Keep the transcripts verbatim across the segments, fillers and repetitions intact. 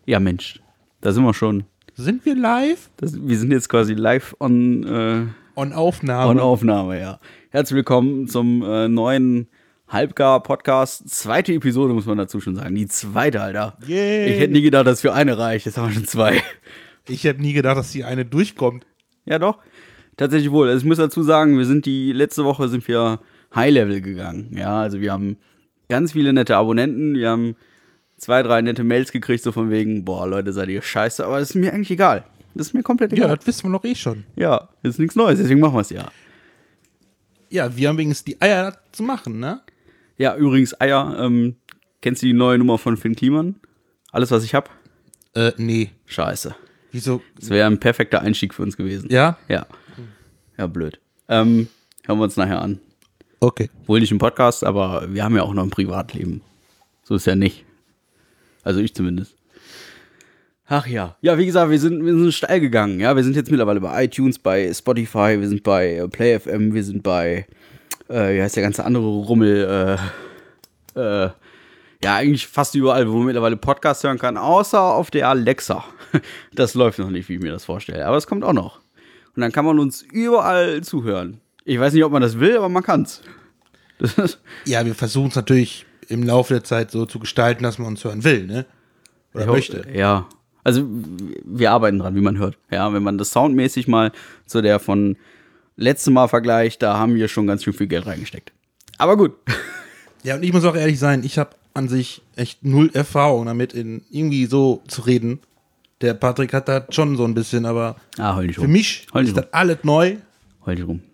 Ja, Mensch, da sind wir schon. Sind wir live? Das, wir sind jetzt quasi live on, äh, on Aufnahme. On Aufnahme, ja. Herzlich willkommen zum äh, neuen Halbgar-Podcast. Zweite Episode, muss man dazu schon sagen. Die zweite, Alter. Yay. Ich hätte nie gedacht, dass für eine reicht. Jetzt haben wir schon zwei. Ich hätte nie gedacht, dass die eine durchkommt. Ja, doch. Tatsächlich wohl. Also ich muss dazu sagen, wir sind die letzte Woche sind wir High-Level gegangen. Ja, also wir haben ganz viele nette Abonnenten. Wir haben zwei, drei nette Mails gekriegt, so von wegen, boah, Leute, seid ihr scheiße. Aber das ist mir eigentlich egal. Das ist mir komplett egal. Ja, das wissen wir doch eh schon. Ja, das ist nichts Neues, deswegen machen wir es ja. Ja, wir haben wenigstens die Eier zu machen, ne? Ja, übrigens, Eier, ähm, kennst du die neue Nummer von Finn Kliman? Alles, was ich hab? Äh, nee. Scheiße. Wieso? Das wäre ein perfekter Einstieg für uns gewesen. Ja? Ja. Ja, blöd. Ähm, hören wir uns nachher an. Okay. Wohl nicht im Podcast, aber wir haben ja auch noch ein Privatleben. So ist ja nicht. Also ich zumindest. Ach ja. Ja, wie gesagt, wir sind, wir sind steil gegangen. Ja, wir sind jetzt mittlerweile bei iTunes, bei Spotify, wir sind bei äh, Play F M, wir sind bei, äh, wie heißt der ganze andere Rummel, äh, äh, ja, eigentlich fast überall, wo man mittlerweile Podcasts hören kann, außer auf der Alexa. Das läuft noch nicht, wie ich mir das vorstelle. Aber es kommt auch noch. Und dann kann man uns überall zuhören. Ich weiß nicht, ob man das will, aber man kann's. Ja, wir versuchen es natürlich im Laufe der Zeit so zu gestalten, dass man uns hören will, ne? Oder ich möchte. Ho- ja. Also, wir arbeiten dran, wie man hört. Ja, wenn man das soundmäßig mal zu der von letztem Mal vergleicht, da haben wir schon ganz schön viel Geld reingesteckt. Aber gut. Ja, und ich muss auch ehrlich sein, ich habe an sich echt null Erfahrung damit, in irgendwie so zu reden. Der Patrick hat da schon so ein bisschen, aber Ah, heul nicht rum. für mich Heul nicht ist das alles neu. Heul nicht rum.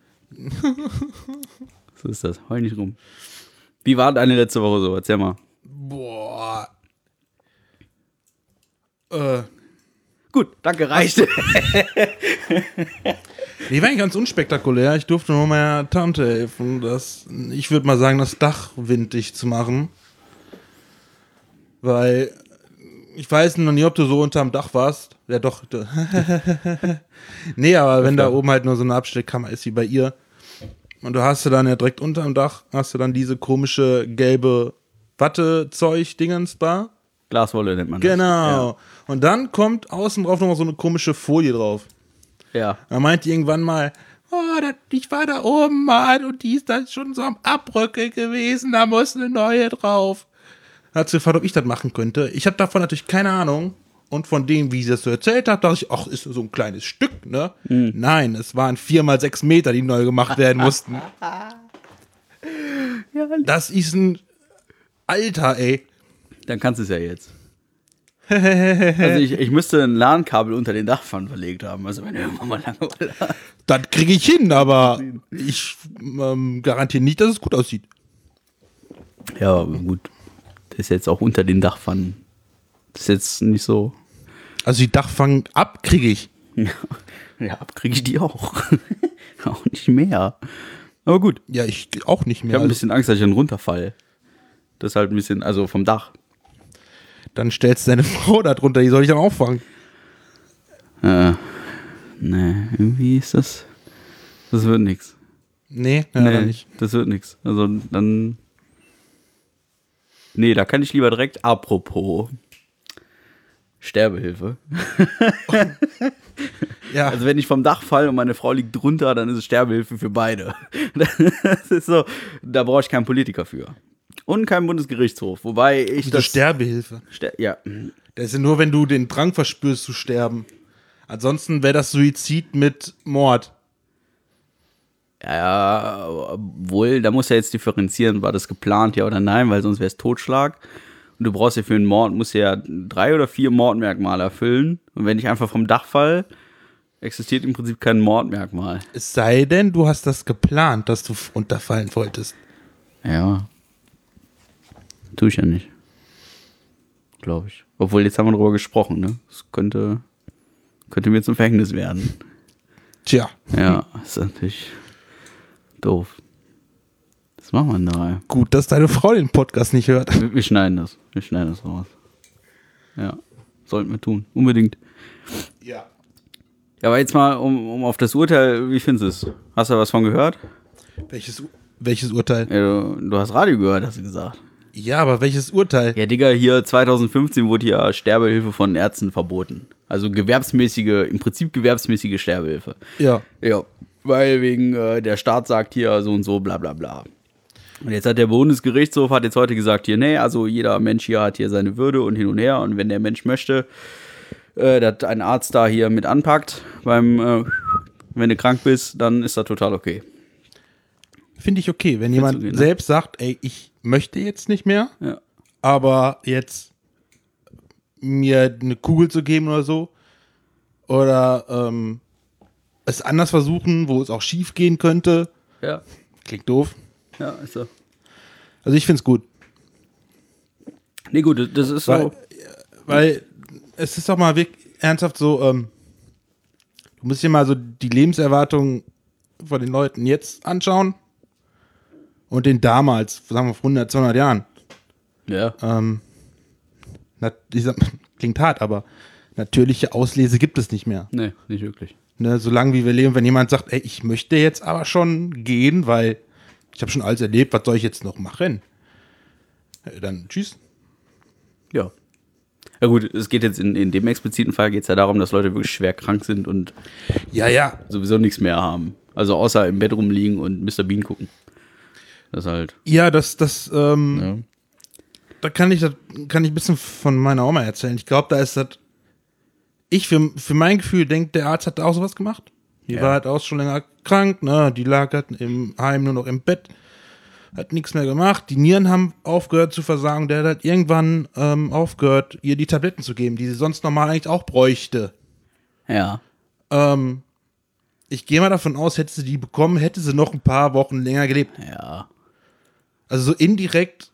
So ist das. Heul nicht rum. Wie war deine letzte Woche so? Erzähl mal. Boah. Äh. Gut, danke, reicht. Die war eigentlich ganz unspektakulär. Ich durfte nur meiner Tante helfen, das, ich würde mal sagen, das Dach winddicht zu machen. Weil, ich weiß noch nie, ob du so unterm Dach warst. Ja, doch. Nee, aber wenn da oben halt nur so eine Abstellkammer ist wie bei ihr und du hast du dann ja direkt unterm Dach, hast du dann diese komische gelbe Wattezeug-Dingens da. Glaswolle nennt man das. Genau. Und dann kommt außen drauf nochmal so eine komische Folie drauf. Ja. Er meinte irgendwann mal, oh, das, ich war da oben mal und die ist dann schon so am Abrücke gewesen, da muss eine neue drauf. Hat sie gefragt, ob ich das machen könnte. Ich habe davon natürlich keine Ahnung. Und von dem, wie sie das so erzählt hat, dachte ich, ach, ist so ein kleines Stück, ne? Mhm. Nein, es waren vier mal sechs Meter, die neu gemacht werden mussten. Ja, das ist ein Alter, ey. Dann kannst du es ja jetzt. Also ich, ich müsste ein LAN-Kabel unter den Dachpfannen verlegt haben. Also wenn du irgendwann mal Langeweile hast. Das kriege ich hin, aber ich ähm, garantiere nicht, dass es gut aussieht. Ja, gut. Das ist jetzt auch unter den Dachpfannen. Das ist jetzt nicht so. Also die Dachpfannen ab kriege ich. Ja, ab kriege ich die auch. Auch nicht mehr. Aber gut. Ja, ich auch nicht mehr. Ich habe ein bisschen Angst, dass ich dann runterfalle. Das ist halt ein bisschen, also vom Dach. Dann stellst du deine Frau da drunter, die soll ich dann auffangen. Äh, ne, irgendwie ist das, das wird nix. Nee, ja, nee, nicht. Das wird nix. Also dann, nee, da kann ich lieber direkt, apropos Sterbehilfe. Ja. Also wenn ich vom Dach falle und meine Frau liegt drunter, dann ist es Sterbehilfe für beide. Das ist so, da brauche ich keinen Politiker für. Und keinen Bundesgerichtshof, wobei ich Diese das... Sterbehilfe. Ster- ja. Das ist ja nur, wenn du den Drang verspürst zu sterben. Ansonsten wäre das Suizid mit Mord. Ja, obwohl, da muss ja jetzt differenzieren, war das geplant, ja oder nein, weil sonst wäre es Totschlag. Und du brauchst ja für einen Mord, musst ja drei oder vier Mordmerkmale erfüllen. Und wenn ich einfach vom Dach fall, existiert im Prinzip kein Mordmerkmal. Es sei denn, du hast das geplant, dass du runterfallen wolltest. Ja. Tue ich ja nicht. Glaube ich. Obwohl, jetzt haben wir darüber gesprochen, ne? Das könnte, könnte mir zum Verhängnis werden. Tja. Ja, ist natürlich doof. Was machen wir da? Gut, dass deine Frau den Podcast nicht hört. Wir, wir schneiden das. Wir schneiden das raus. Ja, sollten wir tun. Unbedingt. Ja. Ja, aber jetzt mal, um, um auf das Urteil, wie findest du es? Hast du was von gehört? Welches, welches Urteil? Ja, du, du hast Radio gehört, hast du gesagt. Ja, aber welches Urteil? Ja, Digga, hier zweitausendfünfzehn wurde ja Sterbehilfe von Ärzten verboten. Also gewerbsmäßige, im Prinzip gewerbsmäßige Sterbehilfe. Ja. Ja, weil wegen äh, der Staat sagt hier so und so, bla bla bla. Und jetzt hat der Bundesgerichtshof hat jetzt heute gesagt, hier, nee, also jeder Mensch hier hat hier seine Würde und hin und her. Und wenn der Mensch möchte, äh, dass ein Arzt da hier mit anpackt, beim, äh, wenn du krank bist, dann ist das total okay. Finde ich okay, wenn jemand okay, ne? selbst sagt, ey, ich möchte jetzt nicht mehr, Ja. aber jetzt mir eine Kugel zu geben oder so oder ähm, es anders versuchen, wo es auch schief gehen könnte. Ja, Klingt doof. ja, ist so. Also ich finde es gut, Nee, gut, das ist weil, so. weil es ist doch mal wirklich ernsthaft so, ähm, du musst dir mal so die Lebenserwartung von den Leuten jetzt anschauen und den damals, sagen wir vor hundert, zweihundert Jahren. Ja. Ähm, na, ich sag, klingt hart, aber natürliche Auslese gibt es nicht mehr. Nee, nicht wirklich. Ne, solange wie wir leben, wenn jemand sagt, ey, ich möchte jetzt aber schon gehen, weil ich habe schon alles erlebt, was soll ich jetzt noch machen? Äh, Dann tschüss. Ja. Ja gut, es geht jetzt in, in dem expliziten Fall geht es ja darum, dass Leute wirklich schwer krank sind und Ja, ja. sowieso nichts mehr haben. Also außer im Bett rumliegen und Mister Bean gucken. Das halt. Ja, das, das, ähm, Ja. da kann ich, das kann ich ein bisschen von meiner Oma erzählen. Ich glaube, da ist das, ich für, für mein Gefühl denke, der Arzt hat auch sowas gemacht. Die Ja. war halt auch schon länger krank, ne, die lag halt im Heim nur noch im Bett, hat nichts mehr gemacht, die Nieren haben aufgehört zu versagen, der hat halt irgendwann ähm, aufgehört, ihr die Tabletten zu geben, die sie sonst normal eigentlich auch bräuchte. Ja. Ähm, ich gehe mal davon aus, hätte sie die bekommen, hätte sie noch ein paar Wochen länger gelebt. Ja. Also so indirekt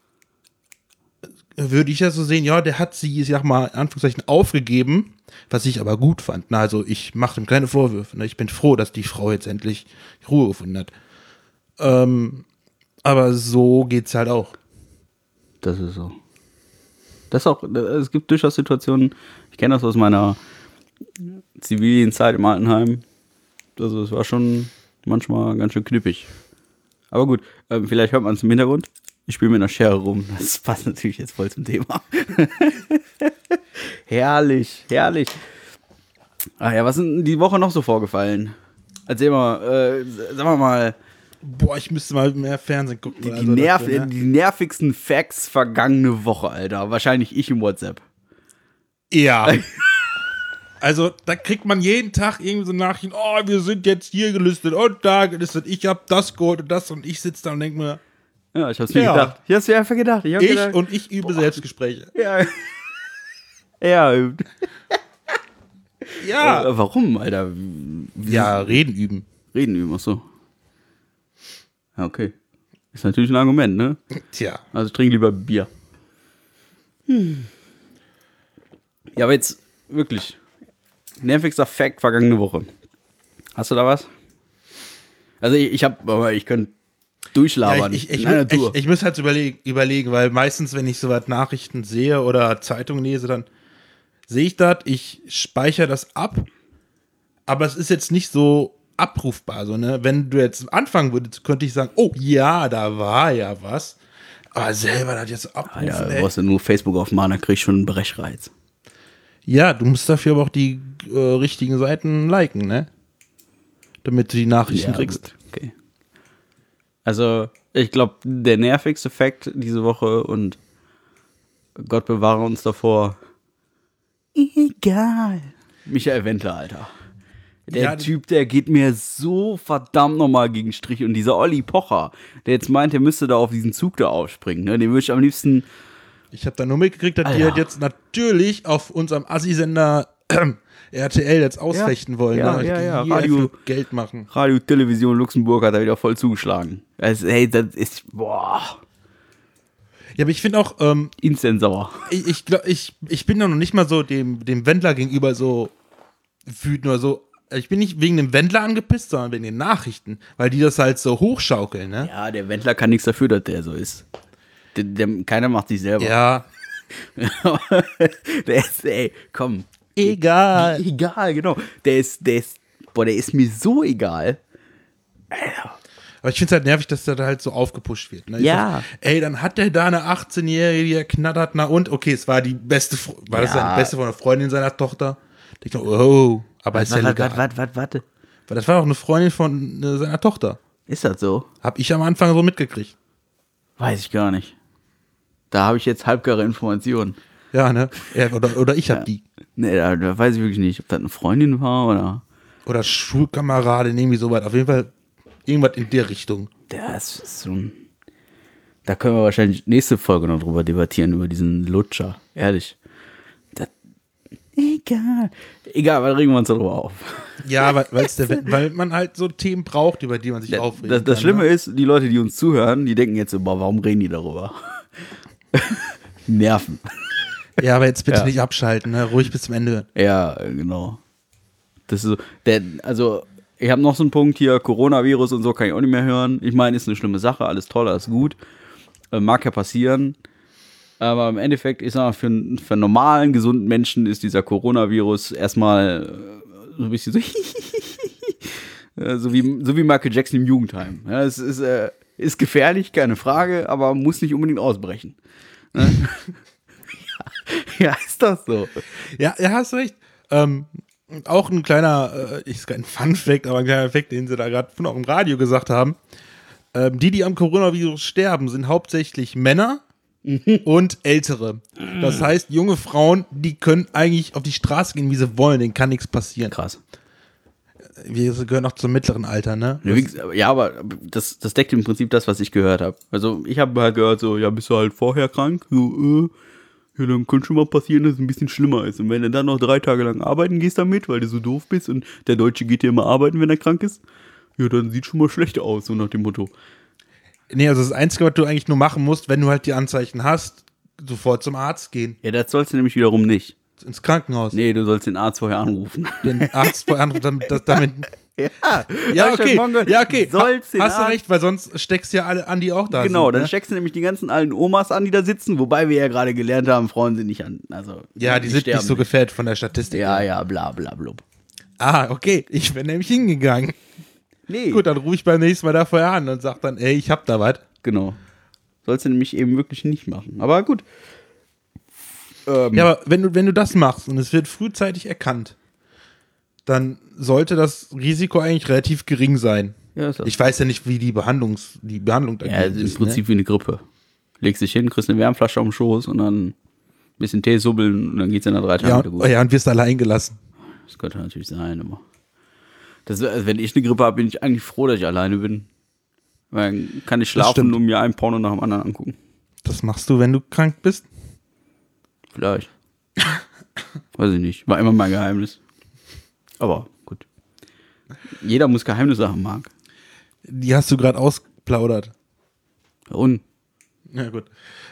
würde ich ja so sehen, ja, der hat sie, ich sag mal, in Anführungszeichen aufgegeben, was ich aber gut fand. Na, also ich mache ihm keine Vorwürfe. Ne? Ich bin froh, dass die Frau jetzt endlich Ruhe gefunden hat. Ähm, aber so geht's halt auch. Das ist so. Das auch, es gibt durchaus Situationen, ich kenne das aus meiner zivilen Zeit im Altenheim. Also es war schon manchmal ganz schön knippig. Aber gut, ähm, vielleicht hört man es im Hintergrund. Ich spiele mit einer Schere rum. Das passt natürlich jetzt voll zum Thema. Herrlich, herrlich. Ach ja, was ist denn die Woche noch so vorgefallen? Erzähl mal, äh, sagen wir mal, Boah, ich müsste mal mehr Fernsehen gucken. die, die, also nerv dafür, ne? die nervigsten Facts vergangene Woche, Alter. Wahrscheinlich ich im WhatsApp. Ja. Also, da kriegt man jeden Tag irgendwie so Nachrichten, oh, wir sind jetzt hier gelistet und da gelistet, ich hab das geholt und das und ich sitze da und denke mir, Ja, ich hab's mir Ja. gedacht. Ich hab's mir einfach gedacht. Ich, hab ich gedacht, und ich übe Selbstgespräche. ja. ja. äh, Ja. Warum, Alter? Wie- Ja, reden üben. Reden üben, ach so. Ja, okay. Ist natürlich ein Argument, ne? Tja. Also ich trinke lieber Bier. Hm. Ja, aber jetzt wirklich. Nervigster Fact vergangene Woche. Hast du da was? Also ich, ich hab, aber ich könnte durchlabern. Ja, ich, ich, in einer ich, ich, Tour. ich muss halt überlegen, überlegen, weil meistens, wenn ich so was Nachrichten sehe oder Zeitungen lese, dann sehe ich das, ich speichere das ab, aber es ist jetzt nicht so abrufbar. So, ne? Wenn du jetzt anfangen würdest, könnte ich sagen, oh ja, da war ja was. Aber selber das jetzt abrufen, Alter, du ey. brauchst ja nur Facebook aufmachen, dann krieg ich schon einen Brechreiz. Ja, du musst dafür aber auch die äh, richtigen Seiten liken, ne? Damit du die Nachrichten kriegst. Gut, okay. Also, ich glaube, der nervigste Fact diese Woche und Gott bewahre uns davor. Egal. Michael Wendler, Alter. Der Ja, Typ, der geht mir so verdammt nochmal gegen Strich. Und dieser Olli Pocher, der jetzt meint, er müsste da auf diesen Zug da aufspringen, ne? Den würde ich am liebsten. Ich habe da nur mitgekriegt, dass die Alter. halt jetzt natürlich auf unserem Assi-Sender äh, R T L jetzt ausfechten wollen. Ja, ne? ja, Die ja, hier Radio- für Geld machen. Radio Television Luxemburg hat da wieder voll zugeschlagen. Also, hey, das ist, boah, Ja, aber ich finde auch, ähm, instant sauer. ich, ich, glaub, ich, ich bin da noch nicht mal so dem, dem Wendler gegenüber so wütend oder so. Ich bin nicht wegen dem Wendler angepisst, sondern wegen den Nachrichten, weil die das halt so hochschaukeln, ne? Ja, der Wendler kann nichts dafür, dass der so ist. Der, der, keiner macht sich selber. Ja. Der ist, ey, komm. Egal. Egal, genau. Der ist, der ist, boah, der ist mir so egal. Alter. Aber ich finde es halt nervig, dass der da halt so aufgepusht wird. Ne? Ich Ja. Sag, ey, dann hat der da eine achtzehnjährige, die er knattert, na und? Okay, es war die beste, war das Ja. seine beste von der Freundin seiner Tochter? Ich dachte, oh, aber ist ja Warte, legal. warte, warte, warte. Weil das war doch eine Freundin von äh, seiner Tochter. Ist das so? Hab ich am Anfang so mitgekriegt. Weiß ich gar nicht. Da habe ich jetzt halbgare Informationen. Ja, ne? Ja, oder, oder ich hab Ja. die. Nee, da, da weiß ich wirklich nicht, ob das eine Freundin war oder. Oder Schulkameradin, irgendwie sowas. Auf jeden Fall irgendwas in der Richtung. Das ist so ein. Da können wir wahrscheinlich nächste Folge noch drüber debattieren, über diesen Lutscher. Ehrlich. Das, egal. Egal, aber regen wir uns darüber auf. Ja, weil, weil's der, weil man halt so Themen braucht, über die man sich Das, aufregt. das, das Schlimme ist, die Leute, die uns zuhören, die denken jetzt so, boah, warum reden die darüber? Nerven. Ja, aber jetzt bitte Ja. nicht abschalten, ne? Ruhig bis zum Ende hören. Ja, genau. Das ist so, der, also, ich habe noch so einen Punkt hier, Coronavirus und so kann ich auch nicht mehr hören. Ich meine, ist eine schlimme Sache, alles toll, alles gut. Äh, mag ja passieren. Aber im Endeffekt, ich sag mal, für, für einen normalen, gesunden Menschen ist dieser Coronavirus erstmal äh, so ein bisschen so, äh, so, wie, so wie Michael Jackson im Jugendheim. Ja, es ist, äh, ist gefährlich, keine Frage, aber muss nicht unbedingt ausbrechen. Ne? ja, ja, ist das so. Ja, ja, hast recht. Ähm, auch ein kleiner, äh, ist kein Fun-Fact, aber ein kleiner Effekt, den sie da gerade von auch im Radio gesagt haben. Ähm, die, die am Coronavirus sterben, sind hauptsächlich Männer und Ältere. Das heißt, junge Frauen, die können eigentlich auf die Straße gehen, wie sie wollen, denen kann nichts passieren. Krass. Wir gehören auch zum mittleren Alter, ne? Ja, wie gesagt, ja, aber das, das deckt im Prinzip das, was ich gehört habe. Also ich habe halt gehört, so, ja, bist du halt vorher krank? So, äh, ja, dann könnte schon mal passieren, dass es ein bisschen schlimmer ist. Und wenn du dann noch drei Tage lang arbeiten gehst damit, weil du so doof bist und der Deutsche geht ja immer arbeiten, wenn er krank ist, ja, dann sieht schon mal schlecht aus, so nach dem Motto. Nee, also das Einzige, was du eigentlich nur machen musst, wenn du halt die Anzeichen hast, sofort zum Arzt gehen. Ja, das sollst du nämlich wiederum nicht. Ins Krankenhaus. Nee, du sollst den Arzt vorher anrufen. Den Arzt vor anderen, damit, das- damit Ja, ja, hab ich okay, heute Morgen gehört. ja, okay. Sollst den Hast du Arzt- recht, weil sonst steckst ja alle an, die auch da Genau, sind. dann ne? steckst du nämlich die ganzen alten Omas an, die da sitzen, wobei wir ja gerade gelernt haben, Frauen sind nicht an, also. Ja, die sind sterben nicht so gefällt von der Statistik. Ja, ja, bla, bla, blub. Ah, okay. Ich bin nämlich hingegangen. Nee. Gut, dann rufe ich beim nächsten Mal da vorher an und sag dann, ey, ich hab da was. Genau. Sollst du nämlich eben wirklich nicht machen. Aber gut. Ähm, Ja, aber wenn du, wenn du das machst und es wird frühzeitig erkannt, dann sollte das Risiko eigentlich relativ gering sein. ja, ist das. Ich weiß ja nicht, wie die, Behandlungs, die Behandlung ja, dagegen ist im Prinzip wie eine Grippe. Legst dich hin, kriegst eine Wärmflasche auf den Schoß und dann ein bisschen Tee subbeln und dann geht's in der drei Ne? Ja, Tage gut. und, ja, und wirst allein gelassen. Das könnte natürlich sein, aber. Das, also wenn ich eine Grippe habe, bin ich eigentlich froh, dass ich alleine bin. Weil dann kann ich schlafen stimmt. und mir einen Porno nach dem anderen angucken. Das machst du, wenn du krank bist? Vielleicht. Weiß ich nicht. War immer mein Geheimnis. Aber gut. Jeder muss Geheimnisse haben, Marc. Die hast du gerade ausplaudert. Und? Ja, gut.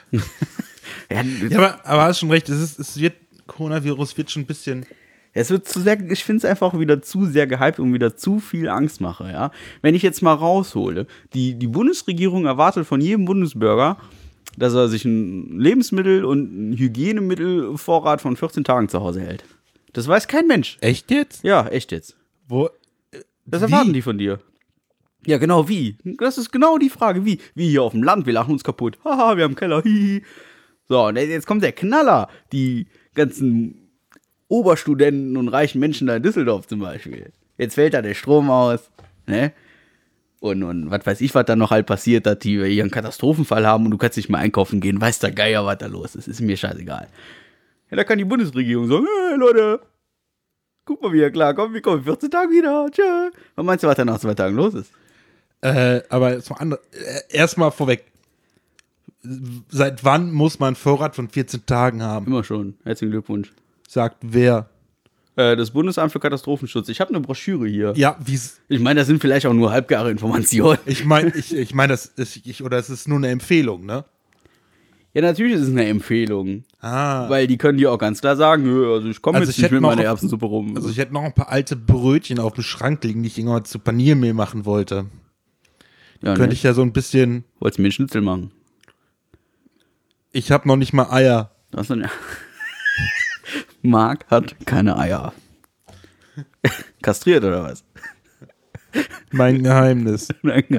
Ja, Ja, aber, aber hast schon recht, es, ist, es wird, Coronavirus wird schon ein bisschen. es wird zu sehr, ich finde es einfach wieder zu sehr gehypt und wieder zu viel Angst mache, ja. Wenn ich jetzt mal raushole, die, die Bundesregierung erwartet von jedem Bundesbürger, dass er sich ein Lebensmittel- und ein Hygienemittelvorrat von vierzehn Tagen zu Hause hält. Das weiß kein Mensch. Echt jetzt? Ja, echt jetzt. Wo? Das Wie? erwarten die von dir. Ja, genau, wie? Das ist genau die Frage, wie? Wie hier auf dem Land, wir lachen uns kaputt. Haha, wir haben einen Keller, hihi. So, und jetzt kommt der Knaller. Die ganzen Oberstudenten und reichen Menschen da in Düsseldorf zum Beispiel. Jetzt fällt da der Strom aus, ne? Und, und was weiß ich, was da noch halt passiert, dass die hier einen Katastrophenfall haben und du kannst nicht mal einkaufen gehen, weiß der Geier, was da los ist. Ist mir scheißegal. Ja, da kann die Bundesregierung sagen, hey Leute, guck mal, wie ihr klarkommt, wir kommen in vierzehn Tagen wieder, tschö. Was meinst du, was da nach zwei Tagen los ist? Äh, aber zum anderen, äh, erstmal vorweg. Seit wann muss man einen Vorrat von vierzehn Tagen haben? Immer schon. Herzlichen Glückwunsch. Sagt wer? Äh, das Bundesamt für Katastrophenschutz. Ich habe eine Broschüre hier. Ja, wie's. Ich meine, das sind vielleicht auch nur halbgare Informationen. Ich meine, ich, ich meine, das ist, ich, oder es ist nur eine Empfehlung, ne? Ja, natürlich ist es eine Empfehlung. Ah. Weil die können dir auch ganz klar sagen, nö, also ich komme Also jetzt ich nicht hätte mit noch- meiner Erbsensuppe rum. Also ich hätte noch ein paar alte Brötchen auf dem Schrank liegen, die ich irgendwann zu Paniermehl machen wollte. ja, Könnte ne? ich ja so ein bisschen. Wolltest du mir einen Schnitzel machen? Ich habe noch nicht mal Eier. Du hast noch nicht- Marc hat keine Eier. Kastriert oder was? Mein Geheimnis.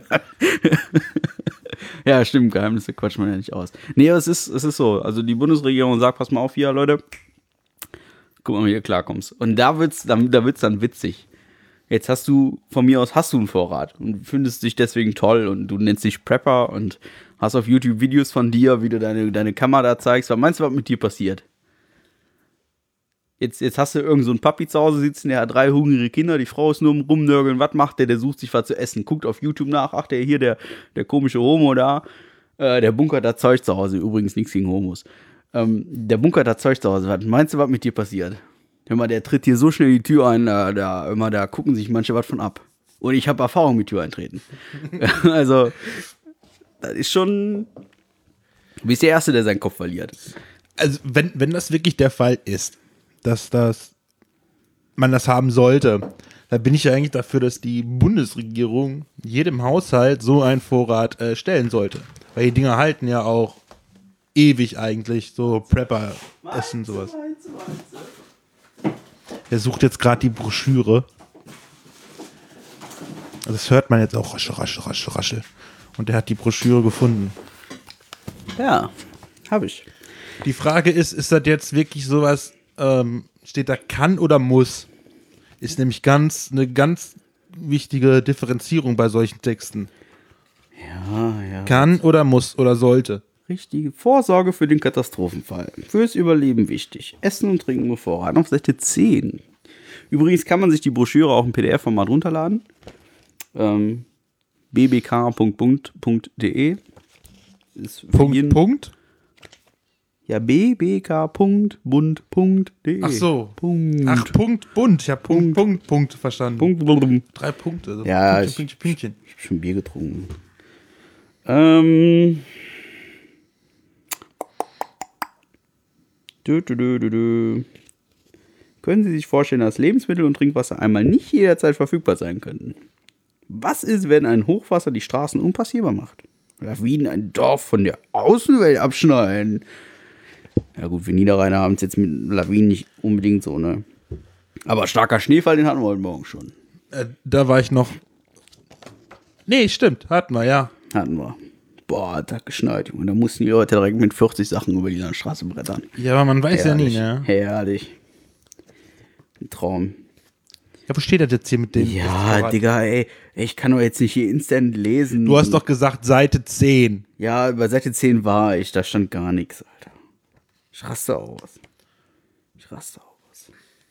Ja, stimmt, Geheimnisse quatscht man ja nicht aus. Nee, aber es ist, es ist so. Also die Bundesregierung sagt, pass mal auf hier, Leute. Guck mal, wie du klarkommst. Und da wird's, da, da wird's dann witzig. Jetzt hast du, von mir aus hast du einen Vorrat und findest dich deswegen toll und du nennst dich Prepper und hast auf YouTube Videos von dir, wie du deine, deine Kamera da zeigst. Was meinst du, was mit dir passiert? Jetzt, jetzt hast du irgend so einen Papi zu Hause sitzen, der hat drei hungrige Kinder, die Frau ist nur am Rumnörgeln. Was macht der? Der sucht sich was zu essen, guckt auf YouTube nach. Ach, der hier, der, der komische Homo da, äh, der bunkert da Zeug zu Hause. Übrigens nichts gegen Homos. Ähm, der bunkert da Zeug zu Hause. Was meinst du, was mit dir passiert? Hör mal, der tritt hier so schnell die Tür ein, da, da, immer, da gucken sich manche was von ab. Und ich habe Erfahrung mit Tür eintreten. Also, das ist schon. Du bist der Erste, der seinen Kopf verliert. Also, wenn, wenn das wirklich der Fall ist, dass das man das haben sollte, da bin ich ja eigentlich dafür, dass die Bundesregierung jedem Haushalt so einen Vorrat äh, stellen sollte. Weil die Dinger halten ja auch ewig eigentlich, so Prepper-Essen, sowas. Er sucht jetzt gerade die Broschüre. Also das hört man jetzt auch rasche, rasche, rasche, rasche. Und er hat die Broschüre gefunden. Ja, habe ich. Die Frage ist, ist das jetzt wirklich sowas, ähm, steht da kann oder muss? Ist nämlich ganz eine ganz wichtige Differenzierung bei solchen Texten. Ja, ja. Kann oder muss oder sollte. Richtige Vorsorge für den Katastrophenfall. Fürs Überleben wichtig. Essen und Trinken bevorraten. Auf Seite zehn. Übrigens kann man sich die Broschüre auch im P D F-Format runterladen. Ähm, b b k punkt bund punkt d e ist für Punkt, jeden, Punkt? Ja, b b k punkt bund punkt d e. Ach so. Punkt. Ach, Punkt, Bund. Ich habe Punkt, Punkt, Punkt verstanden. Punkt, blum. Drei Punkte. So Ja, Pünktchen, Pünktchen, Pünktchen. Ich habe schon Bier getrunken. Ähm. Dö, dö, dö, dö, dö. Können Sie sich vorstellen, dass Lebensmittel und Trinkwasser einmal nicht jederzeit verfügbar sein könnten? Was ist, wenn ein Hochwasser die Straßen unpassierbar macht? Lawinen ein Dorf von der Außenwelt abschneiden? Ja gut, wir Niederrheiner haben es jetzt mit Lawinen nicht unbedingt so, ne? Aber starker Schneefall, den hatten wir heute Morgen schon. Äh, da war ich noch. Nee, stimmt. Hatten wir, ja. Hatten wir. Boah, hat das geschneit, Junge. Da mussten die Leute direkt mit vierzig Sachen über die Straße brettern. Ja, aber man weiß Herrlich. ja nie, ne? Herrlich. Ein Traum. Ja, wo steht das jetzt hier mit dem? Ja, Digga, ey, ich kann doch jetzt nicht hier instant lesen. Du hast doch gesagt Seite zehn. Ja, bei Seite zehn war ich, da stand gar nichts, Alter. Ich raste aus. Ich raste aus.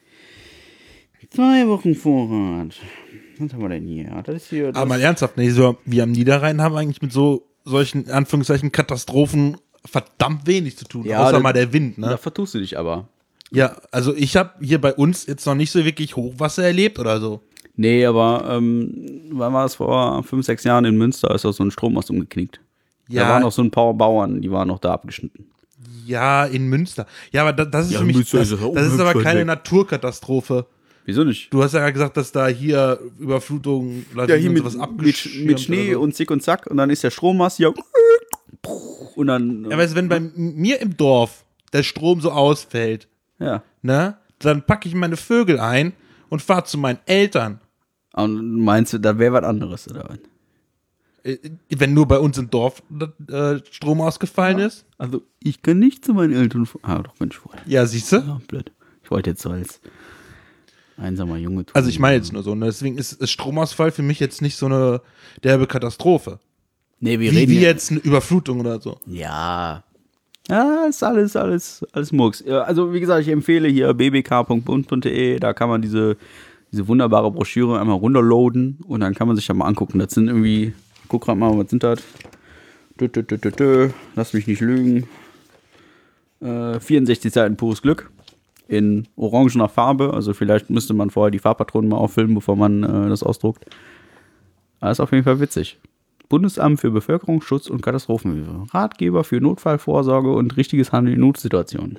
Zwei Wochen Vorrat. Was haben wir denn hier? Das ist hier. Das Aber mal ernsthaft, nee, so, wir am Niederrhein haben eigentlich mit so solchen, in Anführungszeichen, Katastrophen verdammt wenig zu tun. Ja, außer da- mal der Wind, Da ne? vertust du dich aber. Ja, also ich habe hier bei uns jetzt noch nicht so wirklich Hochwasser erlebt oder so. Nee, aber ähm, wann war es vor fünf, sechs Jahren in Münster, ist auch so ein Strommast umgeknickt. Da Ja. waren noch so ein paar Bauern, die waren noch da abgeschnitten. Ja, in Münster. Ja, aber das, das ist Ja, für mich, Münster das, ist ja auch das ist aber hübsch keine weg. Naturkatastrophe. Wieso nicht? Du hast ja gesagt, dass da hier Überflutungen, Ja, hier und mit, sowas mit, abgeschirmt mit Schnee oder so. und Zick und Zack und dann ist der Strommast hier und dann, Ja, weißt du, wenn bei mir im Dorf der Strom so ausfällt, ja. ne, dann packe ich meine Vögel ein und fahre zu meinen Eltern. Und meinst du, da wäre was anderes, oder was? Äh, Wenn nur bei uns im Dorf äh, Strom ausgefallen ist. Also, ich kann nicht zu meinen Eltern fahren. Ah, doch, Mensch, wohl. Ja, siehst du? Ja, blöd. Ich wollte jetzt so als einsamer Junge tun. Also ich meine jetzt nur so, ne? Deswegen ist, ist Stromausfall für mich jetzt nicht so eine derbe Katastrophe. Nee, wir Wie, reden wie ja- jetzt eine Überflutung oder so. Ja. Ja, ist alles, alles, alles Murks. Ja, also, wie gesagt, ich empfehle hier b b k punkt bund punkt d e, da kann man diese, diese wunderbare Broschüre einmal runterloaden und dann kann man sich da mal angucken. Das sind irgendwie, guck grad mal, was sind das? Dö, dö, dö, dö, dö. Lass mich nicht lügen. Äh, vierundsechzig Seiten pures Glück. In orangener Farbe, also vielleicht müsste man vorher die Farbpatronen mal auffüllen, bevor man äh, das ausdruckt. Aber ist auf jeden Fall witzig. Bundesamt für Bevölkerungsschutz und Katastrophenhilfe. Ratgeber für Notfallvorsorge und richtiges Handeln in Notsituationen.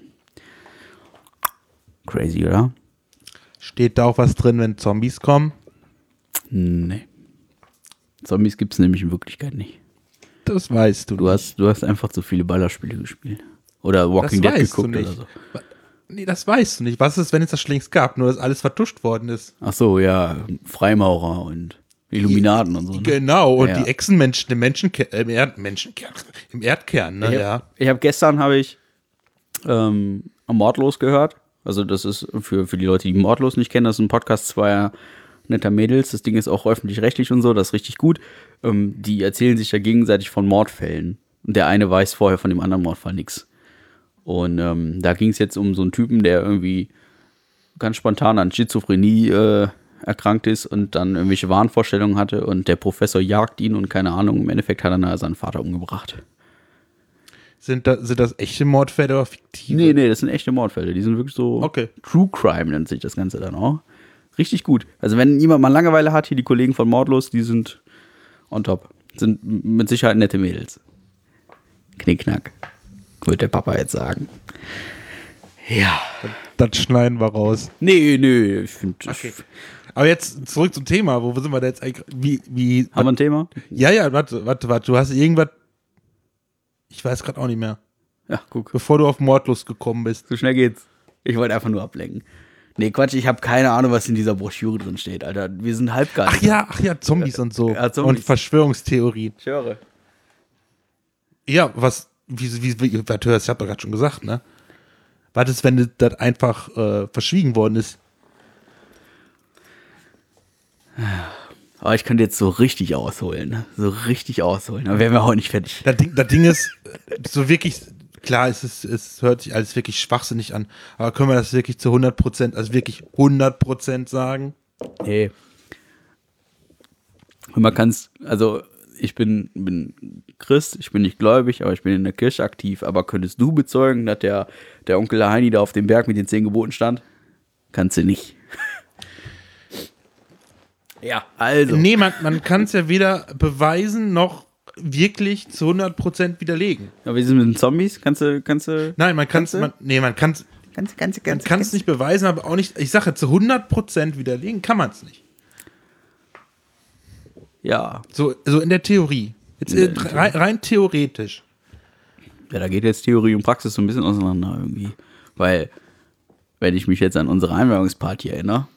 Crazy, oder? Steht da auch was drin, wenn Zombies kommen? Nee. Zombies gibt es nämlich in Wirklichkeit nicht. Das weißt du. Du hast, du hast einfach zu viele Ballerspiele gespielt. Oder Walking Dead weißt du geguckt nicht. oder so. Nee, das weißt du nicht. Was ist, wenn es das schon längst gab, nur dass alles vertuscht worden ist? Ach so, ja, Freimaurer und Illuminaten und so. Ne? Genau, und Ja. die Echsenmenschen im Menschenkern, äh, im, Erd, Menschenkern, im Erdkern, ne, Ich ja. habe hab gestern habe ich ähm, Mordlos gehört. Also das ist für, für die Leute, die Mordlos nicht kennen, das ist ein Podcast zweier netter Mädels. Das Ding ist auch öffentlich-rechtlich und so, das ist richtig gut. Ähm, die erzählen sich ja gegenseitig von Mordfällen. Und der eine weiß vorher von dem anderen Mordfall nichts. Und ähm, da ging es jetzt um so einen Typen, der irgendwie ganz spontan an Schizophrenie äh, erkrankt ist und dann irgendwelche Wahnvorstellungen hatte und der Professor jagt ihn und keine Ahnung, im Endeffekt hat er nachher seinen Vater umgebracht. Sind, da, sind das echte Mordfälle oder fiktive? Nee, nee, das sind echte Mordfälle. Die sind wirklich so Okay. True Crime nennt sich das Ganze dann auch. Richtig gut. Also wenn jemand mal Langeweile hat, hier die Kollegen von Mordlos, die sind on top. Sind mit Sicherheit nette Mädels. Knickknack, würde der Papa jetzt sagen. Ja. Das schneiden wir raus. Nee, nee, ich finde... Okay. Aber jetzt zurück zum Thema. Wo sind wir da jetzt eigentlich? Wie, wie, Haben wir ein Thema? ja, ja, warte, warte, warte. Du hast irgendwas. Ich weiß gerade auch nicht mehr. Ja, guck. Bevor du auf Mordlust gekommen bist. So schnell geht's. Ich wollte einfach nur ablenken. Nee, Quatsch, ich habe keine Ahnung, was in dieser Broschüre drin steht, Alter. Wir sind halbgar. Ach ja, ach ja, Zombies und so. Ja, Zombies. Und Verschwörungstheorien. Ich höre. Ja, was, wie, wie, wie, was hörst, ich hab doch gerade schon gesagt, ne? Was ist, wenn das einfach äh, verschwiegen worden ist? Aber ich könnte jetzt so richtig ausholen, ne? So richtig ausholen. Aber wären wir auch nicht fertig. Das Ding, das Ding ist, äh, so wirklich, klar, es, ist, es hört sich alles wirklich schwachsinnig an, aber können wir das wirklich zu hundert Prozent, also wirklich hundert Prozent sagen? Nee. Und man kann's, also ich bin, bin Christ, ich bin nicht gläubig, aber ich bin in der Kirche aktiv. Aber könntest du bezeugen, dass der, der Onkel Heini da auf dem Berg mit den zehn Geboten stand? Kannst du nicht. Ja, also. Nee, man, man kann es ja weder beweisen, noch wirklich zu hundert Prozent widerlegen. Aber wie ist es mit den Zombies? Kannst du, kannst du? Nein, man kann es, Kannst du? man, nee, man kann es Kannst du, kannst du, man kannst du, kann's nicht beweisen, aber auch nicht, ich sage zu hundert Prozent widerlegen kann man es nicht. Ja. So, so in der Theorie. Jetzt In äh, der rein, rein theoretisch. Ja, da geht jetzt Theorie und Praxis so ein bisschen auseinander irgendwie. Weil, wenn ich mich jetzt an unsere Einweihungsparty erinnere,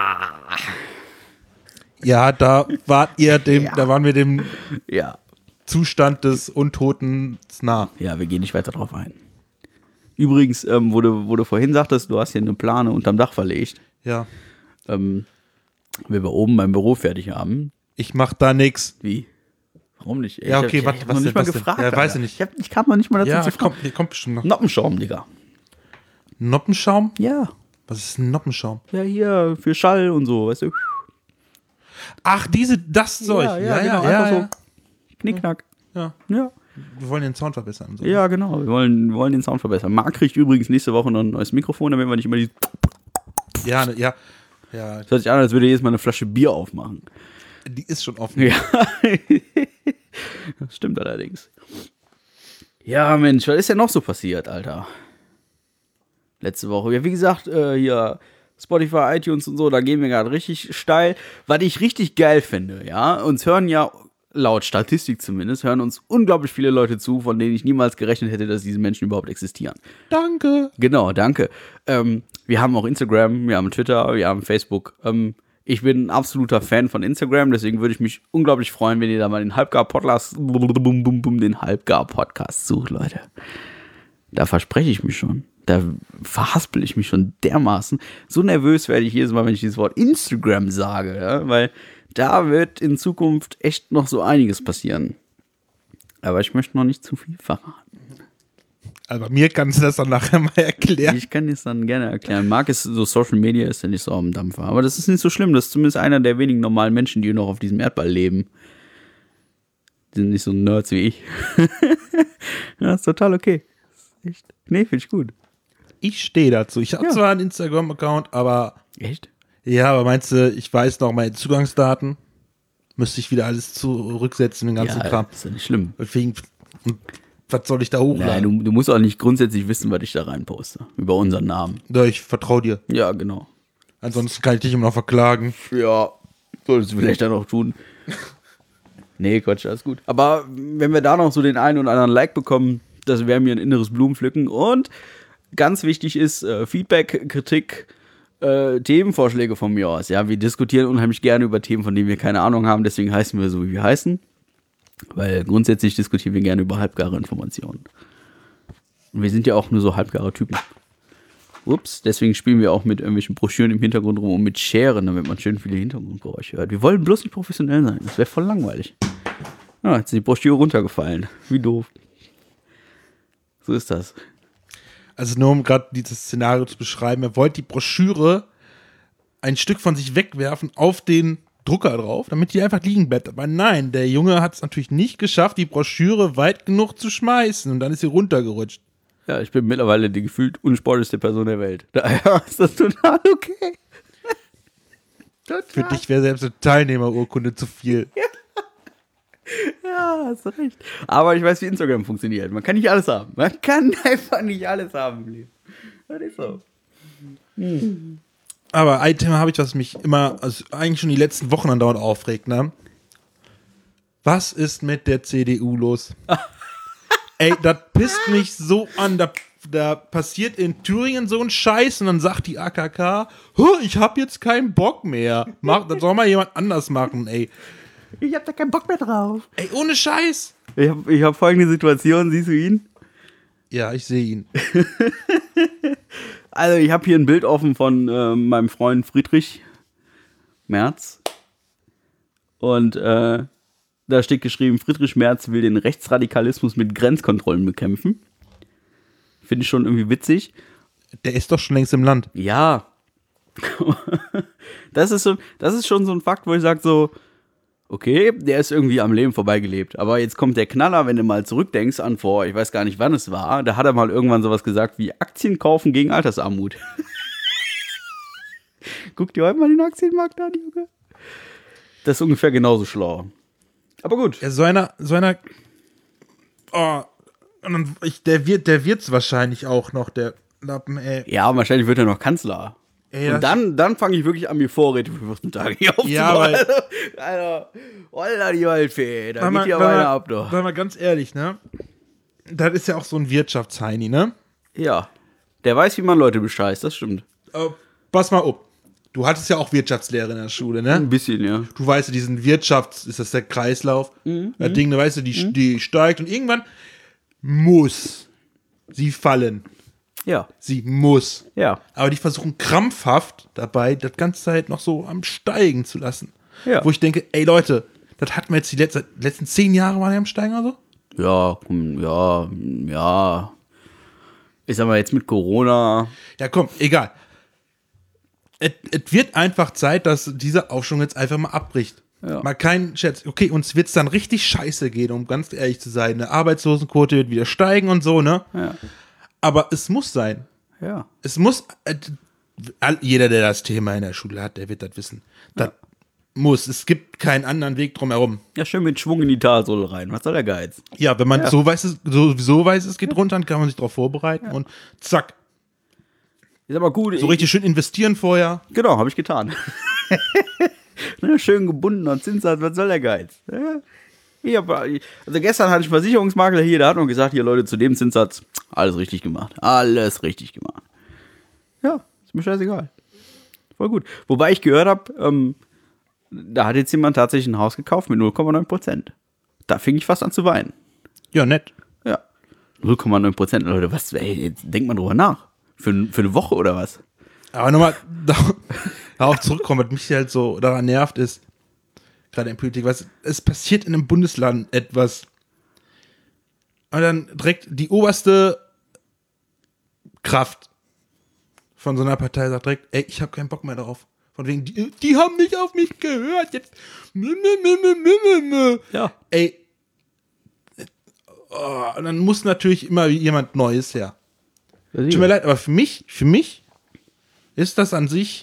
Ja, da wart ihr dem, Ja. da waren wir dem ja, Zustand des Untoten nah. ja, wir gehen nicht weiter drauf ein. Übrigens, ähm, wo, du, wo du vorhin sagtest, du hast hier eine Plane unterm Dach verlegt, Ja. ähm, wenn wir oben beim Büro fertig haben. Ich mach da nix. Wie? Warum nicht? Ja, ich okay, hab, was- ich hab was noch denn, nicht mal was denn? gefragt. Ja, Alter. weiß ich nicht. Ich, hab, ich kam noch nicht mal dazu Ja, zu kommt, fragen. hier kommt bestimmt noch. Noppenschaum, Digga. Noppenschaum? Ja. Was ist ein Noppenschaum? Ja, hier, für Schall und so, weißt du? Ach, diese, das Zeug. Ja, Ja, ja, ja, genau, ja. einfach ja, Knickknack. ja. Ja. Wir wollen den Sound verbessern. und So. Ja, genau. Wir wollen, wir wollen den Sound verbessern. Marc kriegt übrigens nächste Woche noch ein neues Mikrofon, damit wir nicht immer die. Ja, ne, ja. Ja, Das hört sich an, als würde jedes Mal eine Flasche Bier aufmachen. die ist schon offen. Ja. Das stimmt allerdings. Ja, Mensch, was ist denn noch so passiert, Alter? Letzte Woche. Ja, wie gesagt, äh, hier Spotify, iTunes und so, da gehen wir gerade richtig steil. Was ich richtig geil finde, ja, uns hören ja, laut Statistik zumindest, hören uns unglaublich viele Leute zu, von denen ich niemals gerechnet hätte, dass diese Menschen überhaupt existieren. Danke. Genau, danke. Ähm, wir haben auch Instagram, wir haben Twitter, wir haben Facebook. Ähm, ich bin ein absoluter Fan von Instagram, deswegen würde ich mich unglaublich freuen, wenn ihr da mal den Halbgar-Podcast, den Halbgar-Podcast sucht, Leute. Da verspreche ich mich schon. Da verhaspel ich mich schon dermaßen. So nervös werde ich jedes Mal, wenn ich dieses Wort Instagram sage, ja? Weil da wird in Zukunft echt noch so einiges passieren. Aber ich möchte noch nicht zu viel verraten. Aber mir kannst du das dann nachher mal erklären. Ich kann es dann gerne erklären. Marc ist so, Social Media ist ja nicht so am Dampfer. Aber das ist nicht so schlimm. Das ist zumindest einer der wenigen normalen Menschen, die noch auf diesem Erdball leben. Die sind nicht so Nerds wie ich. Ja, ist total okay. Ist echt. Nee, finde ich gut. Ich stehe dazu. Ich habe Ja. zwar einen Instagram-Account, aber Echt? ja, aber meinst du, ich weiß noch meine Zugangsdaten? Müsste ich wieder alles zurücksetzen, den ganzen Ja, Kram. ist ja nicht schlimm. Deswegen, was soll ich da Nein, hochladen? du, du musst auch nicht grundsätzlich wissen, was ich da reinposte. Über unseren Namen. Ja, ich vertraue dir. Ja, genau. Ansonsten kann ich dich immer noch verklagen. Ja, solltest du vielleicht dann auch tun. Nee, Quatsch, alles gut. Aber wenn wir da noch so den einen oder anderen Like bekommen, das wäre mir ein inneres Blumenpflücken. Und ganz wichtig ist äh, Feedback, Kritik, äh, Themenvorschläge von mir aus. Ja, wir diskutieren unheimlich gerne über Themen, von denen wir keine Ahnung haben. Deswegen heißen wir so, wie wir heißen. Weil grundsätzlich diskutieren wir gerne über halbgare Informationen. Und wir sind ja auch nur so halbgare Typen. Ups, deswegen spielen wir auch mit irgendwelchen Broschüren im Hintergrund rum und mit Scheren, damit man schön viele Hintergrundgeräusche hört. Wir wollen bloß nicht professionell sein. Das wäre voll langweilig. Ja, jetzt ist die Broschüre runtergefallen. Wie doof. So ist das. Also nur um gerade dieses Szenario zu beschreiben, er wollte die Broschüre ein Stück von sich wegwerfen auf den Drucker drauf, damit die einfach liegen bleibt. Aber nein, der Junge hat es natürlich nicht geschafft, die Broschüre weit genug zu schmeißen und dann ist sie runtergerutscht. Ja, ich bin mittlerweile die gefühlt unsportlichste Person der Welt. Daher ist das total okay. Total. Für dich wäre selbst eine Teilnehmerurkunde zu viel. Ja. Ja, hast du recht. Aber ich weiß, wie Instagram funktioniert. Man kann nicht alles haben. Man kann einfach nicht alles haben im Leben. Das ist so. Hm. Aber ein Thema habe ich, was mich immer, also eigentlich schon die letzten Wochen andauernd aufregt, ne? Was ist mit der C D U los? Ey, das pisst mich so an. Da, da passiert in Thüringen so ein Scheiß und dann sagt die A K K, ich hab jetzt keinen Bock mehr. Mach, das soll mal jemand anders machen, ey. Ich hab da keinen Bock mehr drauf. Ey, ohne Scheiß. Ich hab, ich hab folgende Situation, siehst du ihn? Ja, ich sehe ihn. Also ich habe hier ein Bild offen von äh, meinem Freund Friedrich Merz. Und äh, da steht geschrieben, Friedrich Merz will den Rechtsradikalismus mit Grenzkontrollen bekämpfen. Finde ich schon irgendwie witzig. Der ist doch schon längst im Land. Ja. Das ist, so, das ist schon so ein Fakt, wo ich sage so, okay, der ist irgendwie am Leben vorbeigelebt. Aber jetzt kommt der Knaller, wenn du mal zurückdenkst an vor, ich weiß gar nicht, wann es war, da hat er mal irgendwann sowas gesagt wie Aktien kaufen gegen Altersarmut. Guck dir heute mal den Aktienmarkt an, Junge. Das ist ungefähr genauso schlau. Aber gut. Ja, so einer, so einer, oh, und dann, ich, der wird, der wird's wahrscheinlich auch noch, der Lappen, ey. Ja, wahrscheinlich wird er noch Kanzler. Ey, und dann, dann fange ich wirklich an, mir Vorräte für vierzehn Tage hier aufzubauen. Ja, weil, Alter, Alter, die Waldfee, da mal, geht ja mal, weiter ab, doch. Sei mal ganz ehrlich, ne? Das ist ja auch so ein Wirtschaftsheini, ne? Ja, der weiß, wie man Leute bescheißt, das stimmt. Uh, pass mal auf. Du hattest ja auch Wirtschaftslehre in der Schule, ne? Ein bisschen, ja. Du weißt ja, diesen Wirtschafts-, ist das der Kreislauf? Mhm. Das Ding, da weißt du, die, mhm. die steigt und irgendwann muss sie fallen. Ja. Sie muss. Ja. Aber die versuchen krampfhaft dabei, das ganze Zeit noch so am Steigen zu lassen. Ja. Wo ich denke, ey Leute, das hatten wir jetzt die letzte, letzten zehn Jahre waren die am Steigen oder so? Ja, ja, ja. Ich sag mal, jetzt mit Corona. Ja, komm, egal. Es wird einfach Zeit, dass dieser Aufschwung jetzt einfach mal abbricht. Ja. Mal kein Scherz. Okay, uns wird es dann richtig scheiße gehen, um ganz ehrlich zu sein. Eine Arbeitslosenquote wird wieder steigen und so, ne? Ja. Aber es muss sein. Ja. Es muss, äh, jeder, der das Thema in der Schule hat, der wird das wissen. Das ja. muss. Es gibt keinen anderen Weg drumherum. Ja, schön mit Schwung in die Talsohle rein. Was soll der Geiz? Ja, wenn man ja. so weiß, es, so, so weiß, es geht runter, dann kann man sich darauf vorbereiten ja. und zack. Ist aber gut. So richtig schön investieren vorher. Genau, habe ich getan. Ne, schön gebundener Zinssatz, was soll der Geiz? Ja. Ich hab, also gestern hatte ich einen Versicherungsmakler hier, der hat noch gesagt, hier Leute, zu dem Zinssatz, alles richtig gemacht. Alles richtig gemacht. Ja, ist mir scheißegal. Voll gut. Wobei ich gehört habe, ähm, da hat jetzt jemand tatsächlich ein Haus gekauft mit null Komma neun Prozent. Da fing ich fast an zu weinen. Ja, nett. Ja. null Komma neun Prozent, Leute, was, ey, jetzt denkt man drüber nach. Für, für eine Woche oder was? Aber nochmal darauf zurückkommen, was mich halt so daran nervt, ist, gerade in Politik, was, es passiert in einem Bundesland etwas. Und dann direkt die oberste Kraft von so einer Partei sagt direkt, ey, ich habe keinen Bock mehr darauf. Von wegen, die, die haben nicht auf mich gehört. Jetzt. Ja. Ey. Oh, und dann muss natürlich immer jemand Neues her. Tut mir leid, aber für mich, für mich ist das an sich.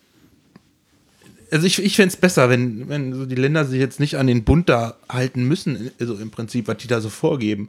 Also ich, ich fände es besser, wenn, wenn so die Länder sich jetzt nicht an den Bund da halten müssen, also im Prinzip, was die da so vorgeben.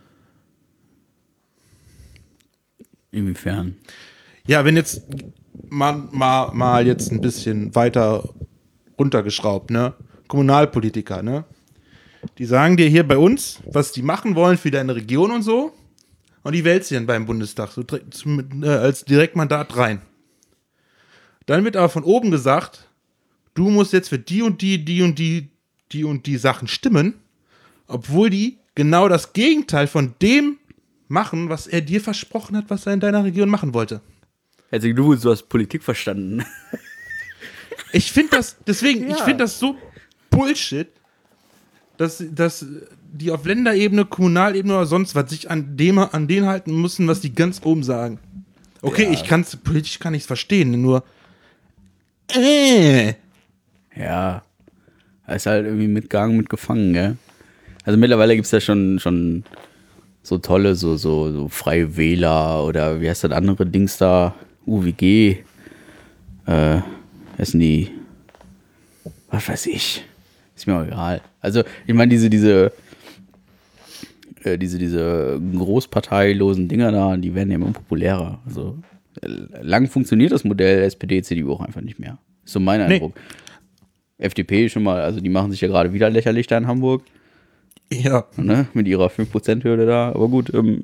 Inwiefern? Ja, wenn jetzt mal, mal, mal jetzt ein bisschen weiter runtergeschraubt, ne? Kommunalpolitiker, ne? Die sagen dir hier bei uns, was die machen wollen für deine Region und so, und die wählst du dann beim Bundestag so direkt, äh, als Direktmandat rein. Dann wird aber von oben gesagt, du musst jetzt für die und die, die und die, die und die Sachen stimmen, obwohl die genau das Gegenteil von dem machen, was er dir versprochen hat, was er in deiner Region machen wollte. Herzlichen Glückwunsch, du hast Politik verstanden. Ich finde das, deswegen, Ja. ich finde das so Bullshit, dass, dass die auf Länderebene, Kommunalebene oder sonst was sich an dem, an den halten müssen, was die ganz oben sagen. Okay, Ja. ich kann's, politisch kann ich es verstehen, nur äh. Ja, er ist halt irgendwie mitgegangen, mitgefangen, gell? Also mittlerweile gibt es ja schon, schon so tolle, so, so, so Freie Wähler oder wie heißt das andere Dings da? U W G. Äh, heißen die? Was weiß ich. Ist mir auch egal. Also, ich meine, diese, diese, äh, diese, diese großparteilosen Dinger da, die werden ja immer populärer. Also, äh, lang funktioniert das Modell S P D, C D U auch einfach nicht mehr. Ist so mein Nee. Eindruck. F D P schon mal, also die machen sich ja gerade wieder lächerlich da in Hamburg, Ja. ne, mit ihrer fünf Prozent Hürde da. Aber gut, ähm,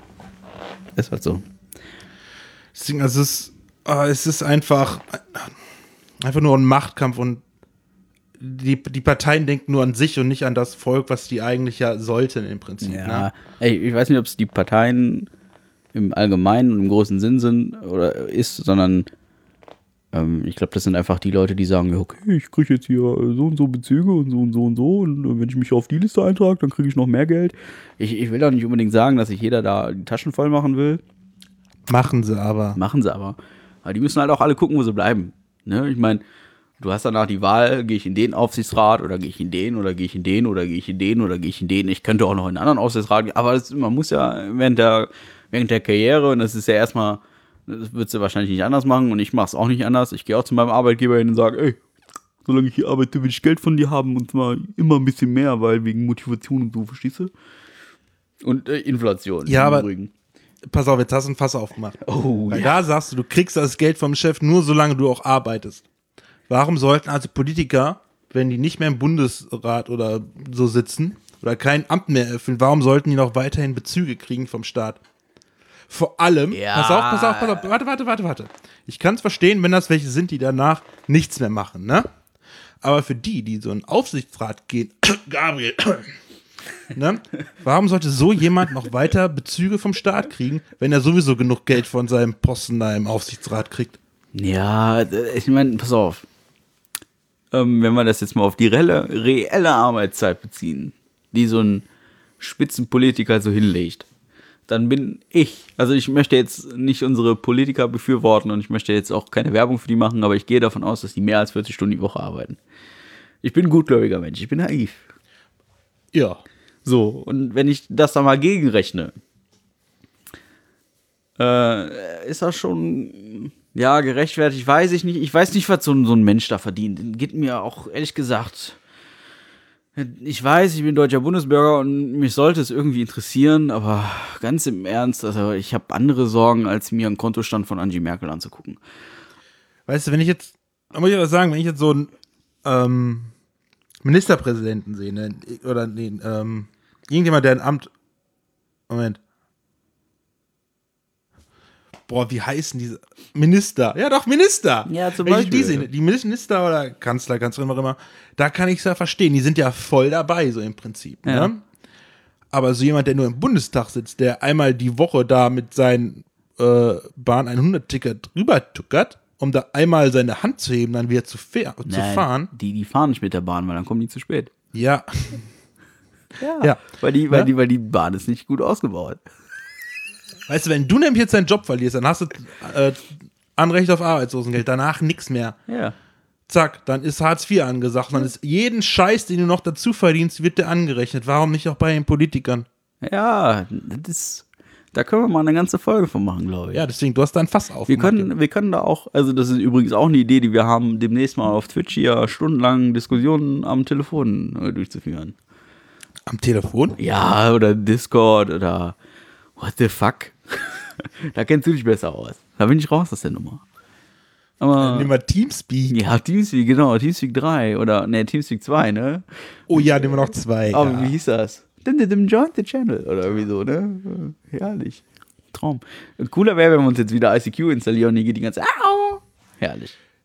ist halt so. Deswegen, also es ist, ah, es ist einfach, einfach nur ein Machtkampf und die, die Parteien denken nur an sich und nicht an das Volk, was die eigentlich ja sollten im Prinzip. Ja, Ne? ey, ich weiß nicht, ob es die Parteien im Allgemeinen und im großen Sinn sind oder ist, sondern ähm, ich glaube, das sind einfach die Leute, die sagen, ja, okay, ich kriege jetzt hier so und so Bezüge und so und so und so und äh, wenn ich mich auf die Liste eintrage, dann kriege ich noch mehr Geld. Ich, ich will doch nicht unbedingt sagen, dass sich jeder da die Taschen voll machen will. Machen sie aber. Machen sie aber. Aber die müssen halt auch alle gucken, wo sie bleiben. Ne? Ich meine, du hast danach die Wahl, gehe ich in den Aufsichtsrat oder gehe ich in den oder gehe ich in den oder gehe ich in den oder gehe ich in den. Ich könnte auch noch in einen anderen Aufsichtsrat gehen, aber das, man muss ja während der, während der Karriere, und das ist ja erstmal, das würdest du wahrscheinlich nicht anders machen und ich mache es auch nicht anders. Ich gehe auch zu meinem Arbeitgeber hin und sage, ey, solange ich hier arbeite, will ich Geld von dir haben und zwar immer ein bisschen mehr, weil wegen Motivation und so, verstehst du? Und äh, Inflation. Ja, im aber- Übrigen. Pass auf, jetzt hast du ein Fass aufgemacht. Oh, Weil ja. da sagst du, du kriegst das Geld vom Chef nur, solange du auch arbeitest. Warum sollten also Politiker, wenn die nicht mehr im Bundesrat oder so sitzen oder kein Amt mehr erfüllen, warum sollten die noch weiterhin Bezüge kriegen vom Staat? Vor allem, Ja. pass auf, pass auf, pass auf, warte, warte, warte, warte. Ich kann es verstehen, wenn das welche sind, die danach nichts mehr machen, ne? Aber für die, die so in den Aufsichtsrat gehen, Gabriel, ne? Warum sollte so jemand noch weiter Bezüge vom Staat kriegen, wenn er sowieso genug Geld von seinem Posten da im Aufsichtsrat kriegt? Ja, ich meine, pass auf. Ähm, wenn wir das jetzt mal auf die reelle, reelle Arbeitszeit beziehen, die so ein Spitzenpolitiker so hinlegt, dann bin ich, also ich möchte jetzt nicht unsere Politiker befürworten und ich möchte jetzt auch keine Werbung für die machen, aber ich gehe davon aus, dass die mehr als vierzig Stunden die Woche arbeiten. Ich bin ein gutgläubiger Mensch, ich bin naiv. Ja. So, und wenn ich das da mal gegenrechne, äh, ist das schon, ja, gerechtfertigt, weiß ich nicht. Ich weiß nicht, was so ein, so ein Mensch da verdient. Den geht mir auch, ehrlich gesagt, ich weiß, ich bin deutscher Bundesbürger und mich sollte es irgendwie interessieren, aber ganz im Ernst, also ich habe andere Sorgen, als mir einen Kontostand von Angie Merkel anzugucken. Weißt du, wenn ich jetzt, da muss ich aber sagen, wenn ich jetzt so einen ähm, Ministerpräsidenten sehe, ne, oder nee, ähm, irgendjemand, der ein Amt, Moment. Boah, wie heißen diese? Minister. Ja, doch, Minister. Ja, zum Wenn ich die Beispiel. sehe, die Minister oder Kanzler, ganz immer, immer, da kann ich es ja verstehen. Die sind ja voll dabei, so im Prinzip. Ja. Ne? Aber so jemand, der nur im Bundestag sitzt, der einmal die Woche da mit seinem äh, Bahn hundert-Ticket drüber tuckert, um da einmal seine Hand zu heben, dann wieder zu, fair, zu Nein, fahren. Die, die fahren nicht mit der Bahn, weil dann kommen die zu spät. Ja. Ja. Ja. Weil, die, weil, Ja. die, weil die Bahn ist nicht gut ausgebaut. Weißt du, wenn du nämlich jetzt deinen Job verlierst, dann hast du äh, Anrecht auf Arbeitslosengeld, danach nichts mehr. Ja. Zack, dann ist Hartz vier angesagt. Dann ist jeden Scheiß, den du noch dazu verdienst, wird dir angerechnet. Warum nicht auch bei den Politikern? Ja, das ist, da können wir mal eine ganze Folge von machen, glaube ich. Ja, deswegen, du hast da ein Fass auf. Wir können, wir können da auch, also das ist übrigens auch eine Idee, die wir haben, demnächst mal auf Twitch hier stundenlang Diskussionen am Telefon äh, durchzuführen. Am Telefon? Ja, oder Discord oder what the fuck. Da kennst du dich besser aus. Da bin ich raus aus der Nummer. Aber, Nehmen wir Teamspeak. ja, Teamspeak, genau, Teamspeak drei oder, ne, Teamspeak zwei, ne? Oh ja, nehmen wir noch zwei. Aber ja. wie hieß das? Dim, dim, dim, Join the Channel oder irgendwie so, ne? Herrlich. Traum. Cooler wäre, wenn wir uns jetzt wieder I C Q installieren und hier geht die ganze Au! Herrlich.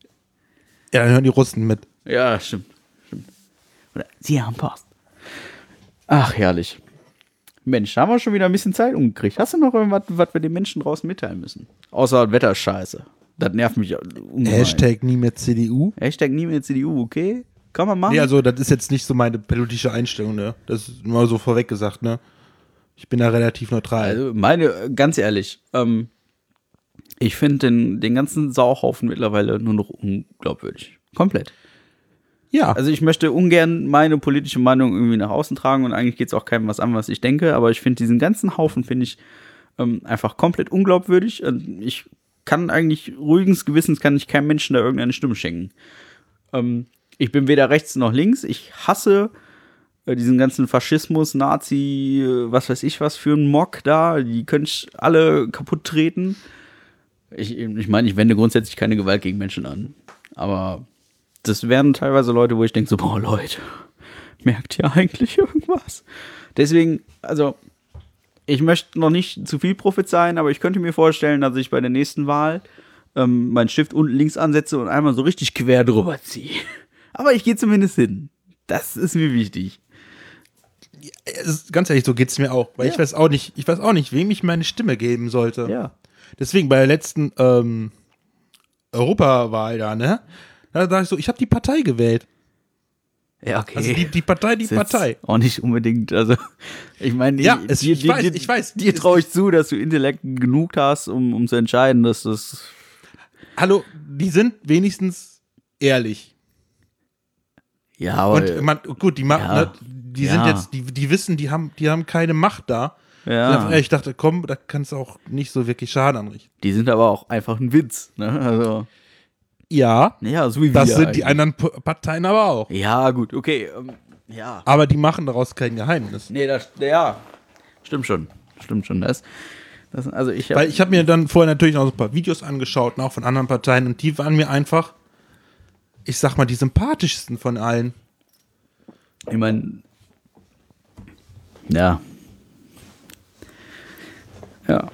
Ja, dann hören die Russen mit. Ja, stimmt. stimmt. Oder sie haben Post. Ach, herrlich. Mensch, da haben wir schon wieder ein bisschen Zeit umgekriegt. Hast du noch irgendwas, was wir den Menschen draußen mitteilen müssen? Außer Wetterscheiße. Das nervt mich ungemein. Hashtag nie mehr C D U. Hashtag nie mehr C D U, okay? Kann man machen. Nee, also das ist jetzt nicht so meine politische Einstellung, ne? Das ist nur so vorweg gesagt, ne? Ich bin da relativ neutral. Also meine, ganz ehrlich, ähm, ich finde den, den ganzen Sauhaufen mittlerweile nur noch unglaubwürdig. Komplett. Ja. Also ich möchte ungern meine politische Meinung irgendwie nach außen tragen und eigentlich geht es auch keinem was an, was ich denke, aber ich finde diesen ganzen Haufen, finde ich, ähm, einfach komplett unglaubwürdig. Und ich kann eigentlich ruhigen Gewissens kann ich keinem Menschen da irgendeine Stimme schenken. Ähm, ich bin weder rechts noch links. Ich hasse äh, diesen ganzen Faschismus, Nazi, äh, was weiß ich was für ein Mock da. Die können alle kaputt treten. Ich, ich meine, ich wende grundsätzlich keine Gewalt gegen Menschen an. Aber das wären teilweise Leute, wo ich denke so, boah, Leute, merkt ihr eigentlich irgendwas? Deswegen, also, ich möchte noch nicht zu viel prophezeien, aber ich könnte mir vorstellen, dass ich bei der nächsten Wahl ähm, meinen Stift unten links ansetze und einmal so richtig quer drüber ziehe. Aber ich gehe zumindest hin. Das ist mir wichtig. Ganz ehrlich, so geht's mir auch. Weil Ja. ich weiß auch nicht, ich weiß auch nicht, wem ich meine Stimme geben sollte. Ja. Deswegen bei der letzten ähm, Europawahl da, ne? Da dachte ich so, ich habe die Partei gewählt. Ja, okay. Also die, die Partei, die Ist jetzt Partei. auch nicht unbedingt, also ich meine, Ja, die- es- dir, ich dir, weiß, dir, ich weiß. dir traue ich zu, dass du Intellekt genug hast, um, um zu entscheiden, dass das Hallo, die sind wenigstens ehrlich. ja, aber Und man, gut, die machen, Ja. ne, die Ja. sind jetzt, die, die wissen, die haben, die haben keine Macht da. ja. Ich dachte, komm, da kannst du auch nicht so wirklich Schaden anrichten. Die sind aber auch einfach ein Witz, ne? Also, Ja, ja, so wie das wir sind die eigentlich. anderen P- Parteien aber auch. Ja, gut, okay, ähm, ja. Aber die machen daraus kein Geheimnis. Nee, das, ja, stimmt schon, stimmt schon, das, das also ich hab, Weil ich habe mir dann vorher natürlich noch so ein paar Videos angeschaut, auch von anderen Parteien, und die waren mir einfach, ich sag mal, die sympathischsten von allen. ich meine, ja, ja,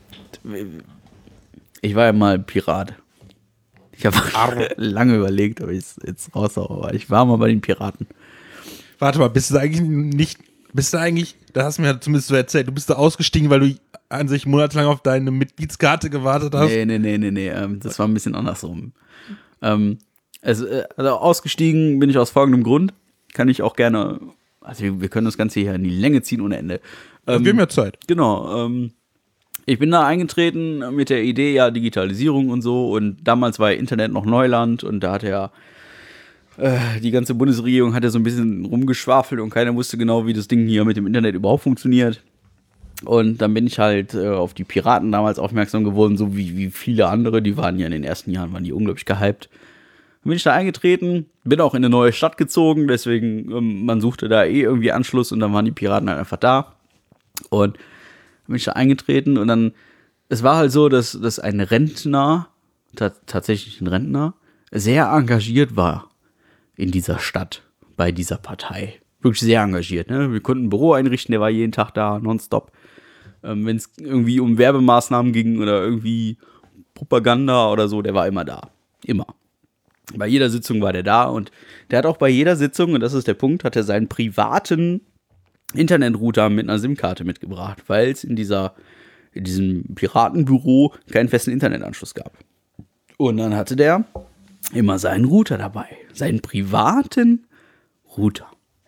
ich war ja mal Pirat. Ich habe lange überlegt, ob ich es jetzt raushaue, aber ich war mal bei den Piraten. Warte mal, bist du eigentlich nicht, bist du eigentlich, da hast du mir ja zumindest so erzählt, du bist da ausgestiegen, weil du an sich monatelang auf deine Mitgliedskarte gewartet hast? Nee, nee, nee, nee, nee, ähm, das war ein bisschen andersrum. Ähm, also, äh, also ausgestiegen bin ich aus folgendem Grund. Kann ich auch gerne, also wir, wir können das Ganze hier in die Länge ziehen ohne Ende. Ähm, Wir haben ja Zeit. Genau, ähm, ich bin da eingetreten mit der Idee, ja, Digitalisierung und so, und damals war ja Internet noch Neuland und da hatte ja äh, die ganze Bundesregierung hat ja so ein bisschen rumgeschwafelt und keiner wusste genau, wie das Ding hier mit dem Internet überhaupt funktioniert. Und dann bin ich halt äh, auf die Piraten damals aufmerksam geworden, so wie, wie viele andere, die waren ja in den ersten Jahren, waren die unglaublich gehypt. Dann bin ich da eingetreten, bin auch in eine neue Stadt gezogen, deswegen, ähm, man suchte da eh irgendwie Anschluss und dann waren die Piraten halt einfach da. Und bin ich da eingetreten und dann, es war halt so, dass, dass ein Rentner, ta- tatsächlich ein Rentner, sehr engagiert war in dieser Stadt, bei dieser Partei. Wirklich sehr engagiert, ne? Wir konnten ein Büro einrichten, der war jeden Tag da, nonstop. Ähm, wenn es irgendwie um Werbemaßnahmen ging oder irgendwie Propaganda oder so, der war immer da. Immer. Bei jeder Sitzung war der da und der hat auch bei jeder Sitzung, und das ist der Punkt, hat er seinen privaten Internetrouter mit einer SIM-Karte mitgebracht, weil es in dieser, in diesem Piratenbüro keinen festen Internetanschluss gab. Und dann hatte der immer seinen Router dabei, seinen privaten Router.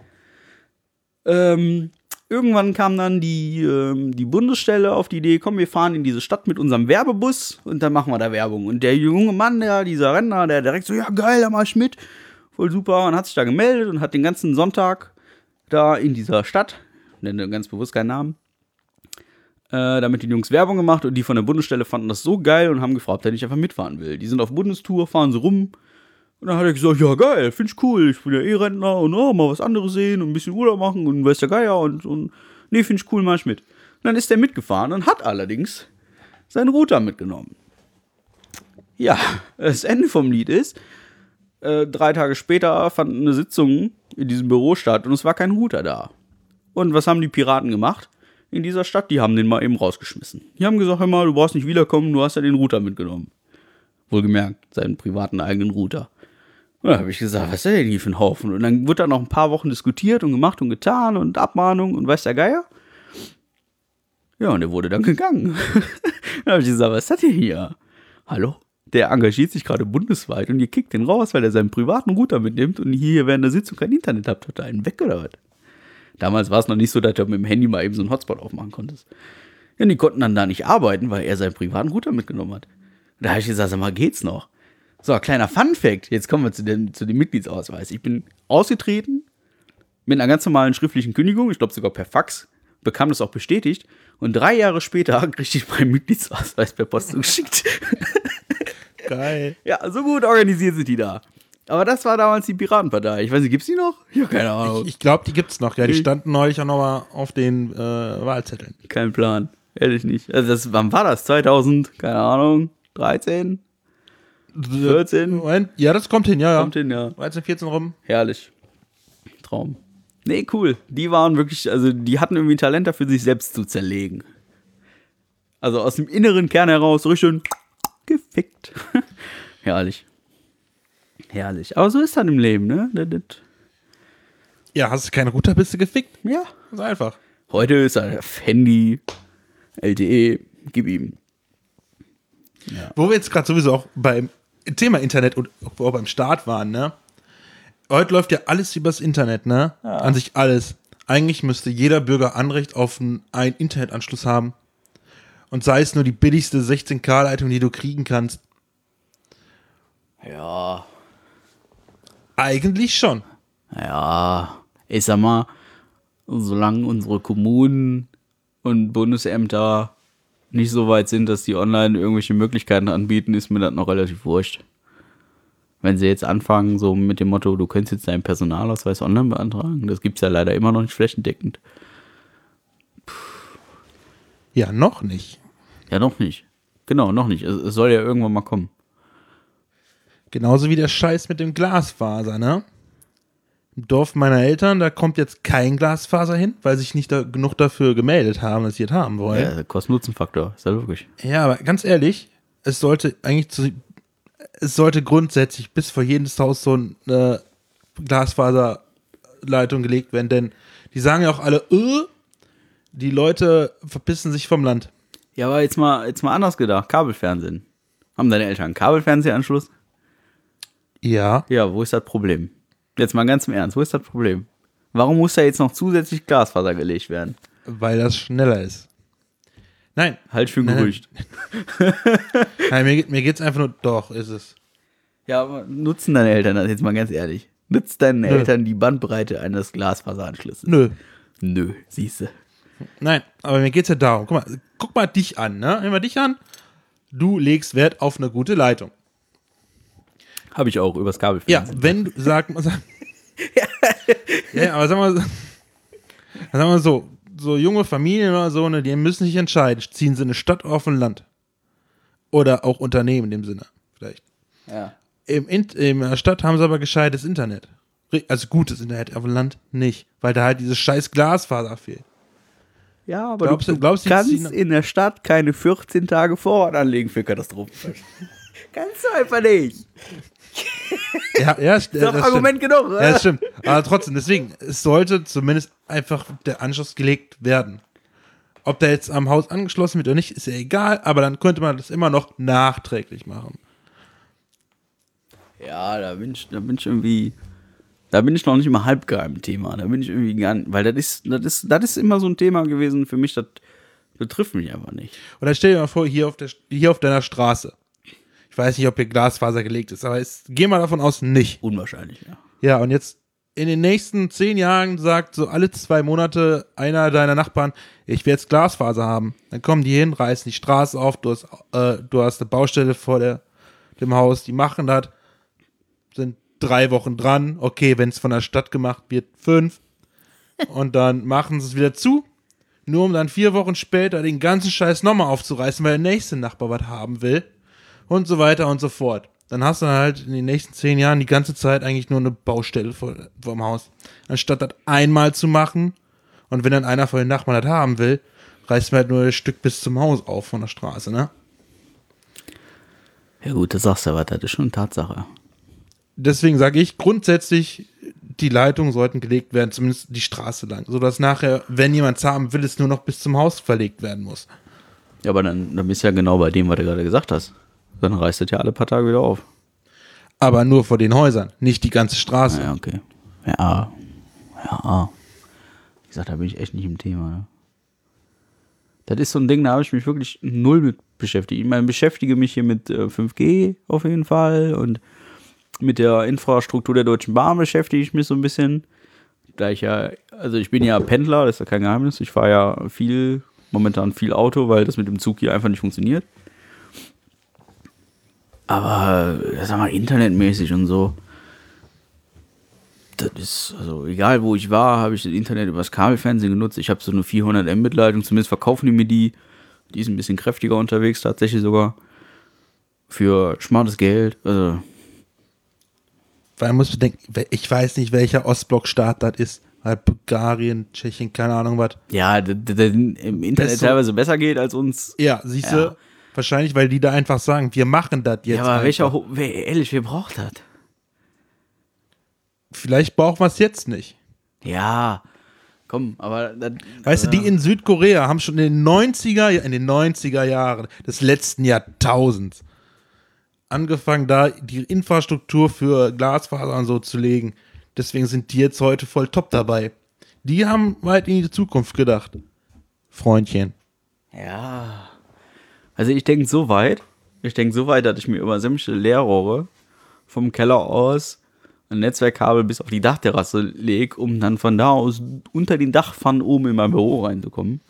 Ähm, irgendwann kam dann die, ähm, die Bundesstelle auf die Idee, komm, wir fahren in diese Stadt mit unserem Werbebus und dann machen wir da Werbung. Und der junge Mann, der, dieser Rentner, der direkt so, ja geil, da mach ich mit, voll super, und hat sich da gemeldet und hat den ganzen Sonntag da in dieser Stadt, nenne ganz bewusst keinen Namen, äh, damit die Jungs Werbung gemacht, und die von der Bundesstelle fanden das so geil und haben gefragt, ob der nicht einfach mitfahren will. Die sind auf Bundestour, fahren sie rum, und dann hat er gesagt, ja geil, find ich cool, ich bin ja eh Rentner und oh, mal was anderes sehen und ein bisschen Urlaub machen und weiß der Geier und, und nee, find ich cool, mach ich mit. Und dann ist der mitgefahren und hat allerdings seinen Router mitgenommen. Ja, das Ende vom Lied ist, äh, drei Tage später fand eine Sitzung in diesem Büro statt und es war kein Router da. Und was haben die Piraten gemacht in dieser Stadt? Die haben den mal eben rausgeschmissen. Die haben gesagt, hör mal, du brauchst nicht wiederkommen, du hast ja den Router mitgenommen. Wohlgemerkt, seinen privaten eigenen Router. Und dann habe ich gesagt, was ist denn hier für ein Haufen? Und dann wurde da noch ein paar Wochen diskutiert und gemacht und getan und Abmahnung und weiß der Geier. Ja, und er wurde dann gegangen. Dann habe ich gesagt, was ist das denn hier? Hallo? Der engagiert sich gerade bundesweit und ihr kickt den raus, weil er seinen privaten Router mitnimmt und hier während der Sitzung kein Internet habt. Hat er einen weg oder was? Damals war es noch nicht so, dass du mit dem Handy mal eben so einen Hotspot aufmachen konntest. Ja, und die konnten dann da nicht arbeiten, weil er seinen privaten Router mitgenommen hat. Da habe ich gesagt, sag mal, geht's noch? So, kleiner Fun-Fact. Jetzt kommen wir zu dem, zu dem Mitgliedsausweis. Ich bin ausgetreten mit einer ganz normalen schriftlichen Kündigung, ich glaube sogar per Fax, bekam das auch bestätigt. Und drei Jahre später kriegte ich meinen Mitgliedsausweis per Post zugeschickt. Geil. Ja, so gut organisiert sind die da. Aber das war damals die Piratenpartei. Ich weiß nicht, gibt's die noch? Ich habe keine Ahnung. Ich, ich glaube, die gibt's noch. Ja, die standen neulich auch noch mal auf den äh, Wahlzetteln. Kein Plan. Ehrlich nicht. Also das, wann war das? zweitausend? Keine Ahnung. dreizehn? vierzehn? Moment. Ja, das kommt hin, ja, ja. Kommt hin, ja. dreizehn, vierzehn rum. Herrlich. Traum. Nee, cool. Die waren wirklich, also die hatten irgendwie ein Talent dafür, sich selbst zu zerlegen. Also aus dem inneren Kern heraus richtig gefickt. Herrlich. Herrlich. Aber so ist das im Leben, ne? Das, das. Ja, hast du keinen Router, bist du gefickt. Ja. Das ist einfach. Heute ist er Handy, L T E, gib ihm. Ja. Wo wir jetzt gerade sowieso auch beim Thema Internet und auch beim Start waren, ne? Heute läuft ja alles übers Internet, ne? Ja. An sich alles. Eigentlich müsste jeder Bürger Anrecht auf einen, einen Internetanschluss haben. Und sei es nur die billigste sechzehn K-Leitung, die du kriegen kannst. Ja. Eigentlich schon. Ja. Ich sag mal, solange unsere Kommunen und Bundesämter nicht so weit sind, dass die online irgendwelche Möglichkeiten anbieten, ist mir das noch relativ wurscht. Wenn sie jetzt anfangen, so mit dem Motto, du könntest jetzt deinen Personalausweis online beantragen, das gibt's ja leider immer noch nicht flächendeckend. Puh. Ja, noch nicht. Ja, noch nicht. Genau, noch nicht. Es, es soll ja irgendwann mal kommen. Genauso wie der Scheiß mit dem Glasfaser, ne? Im Dorf meiner Eltern, da kommt jetzt kein Glasfaser hin, weil sich nicht da genug dafür gemeldet haben, dass sie das haben wollen. Ja, Kosten-Nutzen-Faktor, ist ja wirklich. Ja, aber ganz ehrlich, es sollte eigentlich zu, es sollte grundsätzlich bis vor jedes Haus so eine Glasfaserleitung gelegt werden, denn die sagen ja auch alle, äh, die Leute verpissen sich vom Land. Ja, aber jetzt mal, jetzt mal anders gedacht, Kabelfernsehen. Haben deine Eltern einen Kabelfernsehanschluss? Ja. Ja, wo ist das Problem? Jetzt mal ganz im Ernst, wo ist das Problem? Warum muss da jetzt noch zusätzlich Glasfaser gelegt werden? Weil das schneller ist. Nein. Halt für ein Gerücht. Nein, mir, mir geht's einfach nur, doch, ist es. Ja, aber nutzen deine Eltern das jetzt mal ganz ehrlich? Nutzt deinen Nö. Eltern die Bandbreite eines Glasfaseranschlusses? Nö. Nö, siehste. Nein, aber mir geht's ja darum. Guck mal, guck mal dich an, ne? Nimm mal dich an. Du legst Wert auf eine gute Leitung. Habe ich auch übers Ja, Kabelfernsehen. wenn du, sag mal, sag, ja, aber sag mal, sag mal so, so junge Familien oder so, ne, die müssen sich entscheiden, ziehen sie eine Stadt auf ein Land. Oder auch Unternehmen in dem Sinne, vielleicht. Ja. Im, in, in der Stadt haben sie aber gescheites Internet. Also gutes Internet, auf dem Land nicht, weil da halt dieses scheiß Glasfaser fehlt. Ja, aber Glaubst du, du- glaubst du, die kannst ziehen- in der Stadt keine vierzehn Tage Vorrat anlegen für Katastrophenfälle. Kannst du einfach nicht. Ja, ja, st- Das ist doch das Argument stimmt. genug, oder? Ja, das stimmt. Aber trotzdem, deswegen, es sollte zumindest einfach der Anschluss gelegt werden. Ob der jetzt am Haus angeschlossen wird oder nicht, ist ja egal, aber dann könnte man das immer noch nachträglich machen. Ja, da bin ich, da bin ich irgendwie, da bin ich noch nicht mal halb gar im Thema. Da bin ich irgendwie gar nicht, weil das ist, das ist, das ist immer so ein Thema gewesen für mich, das betrifft mich einfach nicht. Und dann stell dir mal vor, hier auf, der, hier auf deiner Straße. Ich weiß nicht, ob hier Glasfaser gelegt ist, aber es, geh mal davon aus, nicht. Unwahrscheinlich, ja. Ja, und jetzt in den nächsten zehn Jahren sagt so alle zwei Monate einer deiner Nachbarn, ich will jetzt Glasfaser haben. Dann kommen die hin, reißen die Straße auf, du hast, äh, du hast eine Baustelle vor der, dem Haus, die machen das, sind drei Wochen dran, okay, wenn es von der Stadt gemacht wird, fünf. Und dann machen sie es wieder zu, nur um dann vier Wochen später den ganzen Scheiß nochmal aufzureißen, weil der nächste Nachbar was haben will. Und so weiter und so fort. Dann hast du halt in den nächsten zehn Jahren die ganze Zeit eigentlich nur eine Baustelle vor, vor dem Haus. Anstatt das einmal zu machen und wenn dann einer von den Nachbarn das haben will, reißt man halt nur ein Stück bis zum Haus auf von der Straße, ne? Ja gut, das sagst du aber, das ist schon Tatsache. deswegen sage ich, grundsätzlich, die Leitungen sollten gelegt werden, zumindest die Straße lang, sodass nachher, wenn jemand es haben will, es nur noch bis zum Haus verlegt werden muss. Ja, aber dann, dann bist du ja genau bei dem, was du gerade gesagt hast. Dann reißt das ja alle paar Tage wieder auf. Aber nur vor den Häusern, nicht die ganze Straße. Ja, okay. Ja, ja. Wie gesagt, da bin ich echt nicht im Thema. Ne? Das ist so ein Ding, da habe ich mich wirklich null mit beschäftigt. Ich meine, beschäftige mich hier mit äh, fünf G auf jeden Fall und mit der Infrastruktur der Deutschen Bahn beschäftige ich mich so ein bisschen. Da ich ja, also ich bin ja Pendler, das ist ja kein Geheimnis. Ich fahre ja viel, momentan viel Auto, weil das mit dem Zug hier einfach nicht funktioniert. Aber, sag mal, internetmäßig und so, das ist, also egal wo ich war, habe ich das Internet übers Kabelfernsehen genutzt. Ich habe so eine vierhundert Mbit Leitung, zumindest verkaufen die mir die. Die ist ein bisschen kräftiger unterwegs, tatsächlich sogar. Für schmattes Geld, also. Weil man muss bedenken, ich weiß nicht, welcher Ostblock-Staat das ist. Weil Bulgarien, Tschechien, keine Ahnung was. Ja, das im Internet so, teilweise besser geht als uns. Ja, siehst du, ja. Wahrscheinlich, weil die da einfach sagen, wir machen das jetzt. Ja, aber einfach. welcher, wer, ehrlich, wer braucht das? Vielleicht brauchen wir es jetzt nicht. Ja, komm, aber... Das, weißt äh, du, die in Südkorea haben schon in den neunziger, in den neunziger Jahren des letzten Jahrtausends angefangen, da die Infrastruktur für Glasfaser und so zu legen. Deswegen sind die jetzt heute voll top dabei. Die haben weit in die Zukunft gedacht. Freundchen. Ja. Also ich denke so weit, ich denke so weit, dass ich mir über sämtliche Leerrohre vom Keller aus ein Netzwerkkabel bis auf die Dachterrasse lege, um dann von da aus unter den Dachpfannen oben in mein Büro reinzukommen.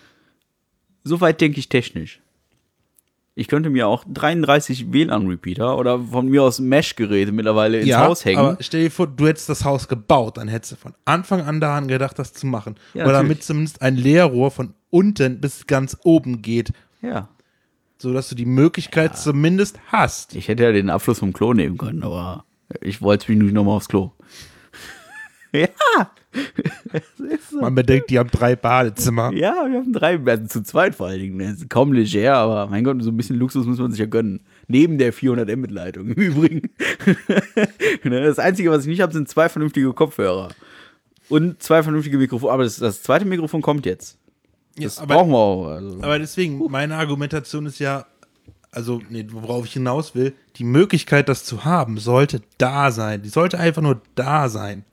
So weit denke ich technisch. Ich könnte mir auch dreiunddreißig W L A N-Repeater oder von mir aus Mesh-Geräte mittlerweile ins ja, Haus hängen. Aber stell dir vor, du hättest das Haus gebaut, dann hättest du von Anfang an daran gedacht, das zu machen. Ja, oder natürlich. damit zumindest ein Leerrohr von unten bis ganz oben geht. Ja. So dass du die Möglichkeit ja. zumindest hast. Ich hätte ja den Abfluss vom Klo nehmen können, aber ich wollte mich nochmal aufs Klo. Ja. So. Man bedenkt, die haben drei Badezimmer. Ja, wir haben drei, also zu zweit vor allen Dingen. Das ist kaum leger, aber mein Gott, so ein bisschen Luxus muss man sich ja gönnen. Neben der vierhundert Mbit Leitung im Übrigen. Das Einzige, was ich nicht habe, sind zwei vernünftige Kopfhörer. Und zwei vernünftige Mikrofone. Aber das, das zweite Mikrofon kommt jetzt. Das ja, aber, brauchen wir auch. Also. Aber deswegen, meine Argumentation ist ja, also, nee, worauf ich hinaus will, die Möglichkeit, das zu haben, sollte da sein. Die sollte einfach nur da sein.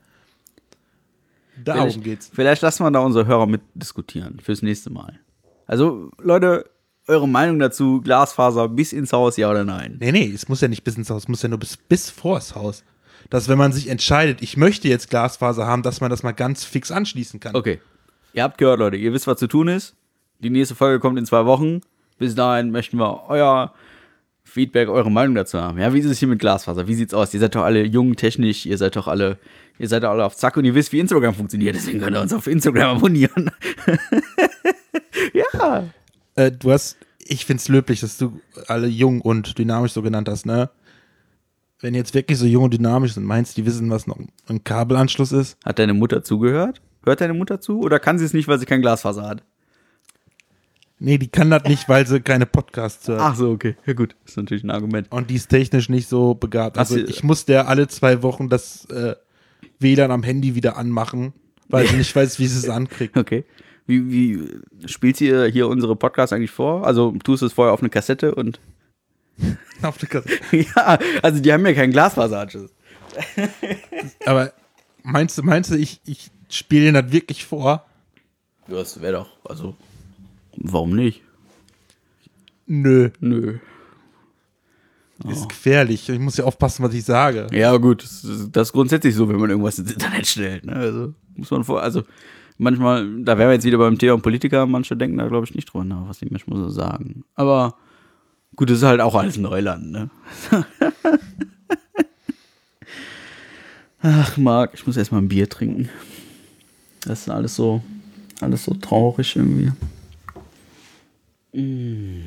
Darum vielleicht, geht's. Vielleicht lassen wir da unsere Hörer mitdiskutieren fürs nächste Mal. Also, Leute, eure Meinung dazu, Glasfaser bis ins Haus, ja oder nein? Nee, nee, es muss ja nicht bis ins Haus, es muss ja nur bis, bis vors Haus. Dass, wenn man sich entscheidet, ich möchte jetzt Glasfaser haben, dass man das mal ganz fix anschließen kann. Okay. Ihr habt gehört, Leute, ihr wisst, was zu tun ist. Die nächste Folge kommt in zwei Wochen. Bis dahin möchten wir euer Feedback, eure Meinung dazu haben. Ja, wie ist es hier mit Glasfaser? Wie sieht's aus? Ihr seid doch alle jung, technisch, ihr seid doch alle, ihr seid doch alle auf Zack und ihr wisst, wie Instagram funktioniert. Deswegen könnt ihr uns auf Instagram abonnieren. Ja. Äh, du hast, ich find's löblich, dass du alle jung und dynamisch so genannt hast, ne? Wenn jetzt wirklich so jung und dynamisch sind, meinst du, die wissen, was noch ein Kabelanschluss ist? Hat deine Mutter zugehört? Hört deine Mutter zu? Oder kann sie es nicht, weil sie kein Glasfaser hat? Nee, die kann das nicht, weil sie keine Podcasts hört. Ach so, okay. Ja gut, ist natürlich ein Argument. Und die ist technisch nicht so begabt. Also du, ich muss der alle zwei Wochen das äh, W L A N am Handy wieder anmachen, weil sie nicht weiß, wie sie es ankriegt. Okay. Wie, wie spielt sie hier unsere Podcasts eigentlich vor? Also tust du es vorher auf eine Kassette und... Auf eine Kassette. Ja, also die haben ja keinen Glasfaseranschluss. Aber meinst du, meinst du, ich, ich spiele ihnen das wirklich vor? Ja, das wäre doch, also... Warum nicht? Nö. Nö. Oh. Ist gefährlich. Ich muss ja aufpassen, was ich sage. Ja, gut. Das ist, das ist grundsätzlich so, wenn man irgendwas ins Internet stellt. Ne? Also muss man vor. Also manchmal, da wären wir jetzt wieder beim Thema Politiker. Manche denken da, glaube ich, nicht drüber nach, was die manchmal so sagen. Aber gut, das ist halt auch alles Neuland. Ne? Ach, Marc, ich muss erstmal ein Bier trinken. Das ist alles so, alles so traurig irgendwie. Mm.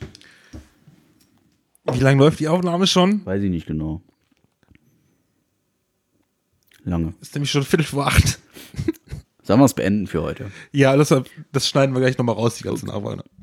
Wie lange läuft die Aufnahme schon? Weiß ich nicht genau. Lange. Ist nämlich schon Viertel vor acht. Sollen wir es beenden für heute? Ja, das, das schneiden wir gleich nochmal raus, die ganzen Aufnahmen.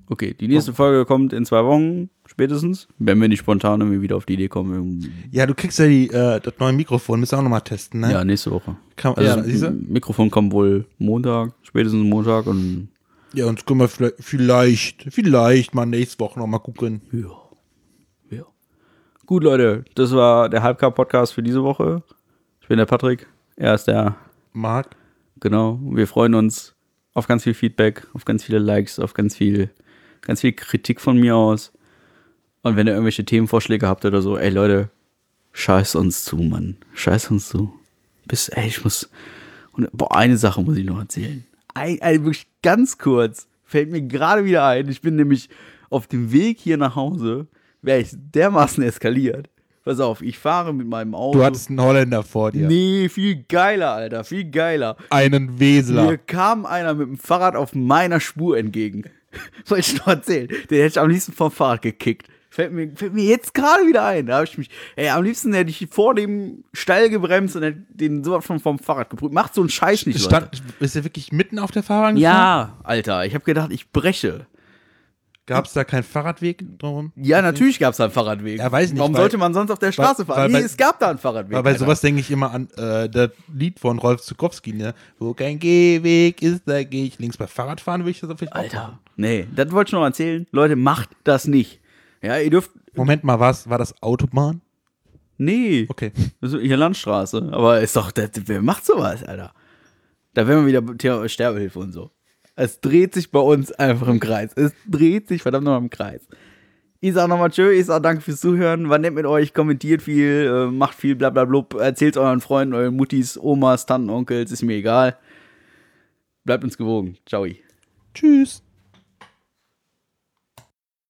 Okay, die nächste Folge kommt in zwei Wochen spätestens, wenn wir nicht spontan irgendwie wieder auf die Idee kommen. Ja, du kriegst ja die, äh, das neue Mikrofon, müssen wir auch nochmal testen, ne? Ja, nächste Woche. Kann, Also ja, das siehst du? Mikrofon kommt wohl Montag, spätestens Montag und Ja, uns können wir vielleicht, vielleicht, vielleicht mal nächste Woche nochmal gucken. ja. Ja. Gut, Leute, das war der Halbcar-Podcast für diese Woche. Ich bin der Patrick, er ist der Marc. Genau, wir freuen uns auf ganz viel Feedback, auf ganz viele Likes, auf ganz viel, ganz viel Kritik von mir aus. Und wenn ihr irgendwelche Themenvorschläge habt oder so, ey Leute, scheiß uns zu, Mann. Scheiß uns zu. Bis, ey, ich muss, und, boah, eine Sache muss ich noch erzählen. Ein, ein, wirklich ganz kurz, fällt mir gerade wieder ein. Ich bin nämlich auf dem Weg hier nach Hause, wäre ich dermaßen eskaliert. Pass auf, ich fahre mit meinem Auto. Du hattest einen Holländer vor dir. Nee, viel geiler, Alter, viel geiler. Einen Weseler. Mir kam einer mit dem Fahrrad auf meiner Spur entgegen. Soll ich noch erzählen? Den hätte ich am liebsten vom Fahrrad gekickt. Fällt mir, fällt mir jetzt gerade wieder ein. Da habe ich mich, ey, am liebsten hätte ich vor dem Stall gebremst und hätte den sowas von vom Fahrrad geprüft. Macht so einen Scheiß nicht, Leute. Stand, ist er wirklich mitten auf der Fahrbahn gefahren? Ja, Alter, ich habe gedacht, ich breche. Gab es da keinen Fahrradweg drum? Ja, natürlich gab es da einen Fahrradweg. Ja, weiß nicht, Warum weil- sollte man sonst auf der Straße weil- fahren? weil Nee, bei- es gab da einen Fahrradweg. Aber bei Alter. sowas denke ich immer an äh, das Lied von Rolf Zukowski, ne? Wo kein Gehweg ist, da gehe ich links. Bei Fahrradfahren würde ich das auf jeden Fall auch machen. Alter, nee, das wollte ich noch erzählen. Leute, macht das nicht. Ja, ihr dürft, Moment mal, was? War das Autobahn? nee. Okay. Das ist hier Landstraße. Aber ist doch, das, wer macht sowas, Alter? Da wären wir wieder Thema Sterbehilfe und so. Es dreht sich bei uns einfach im Kreis. Es dreht sich verdammt nochmal im Kreis. Ich sag nochmal tschö, ich sag danke fürs Zuhören. War nett mit euch, kommentiert viel, äh, macht viel, blablabla. Erzählt euren Freunden, euren Muttis, Omas, Tanten, Onkels, ist mir egal. Bleibt uns gewogen. Ciao. Tschüss.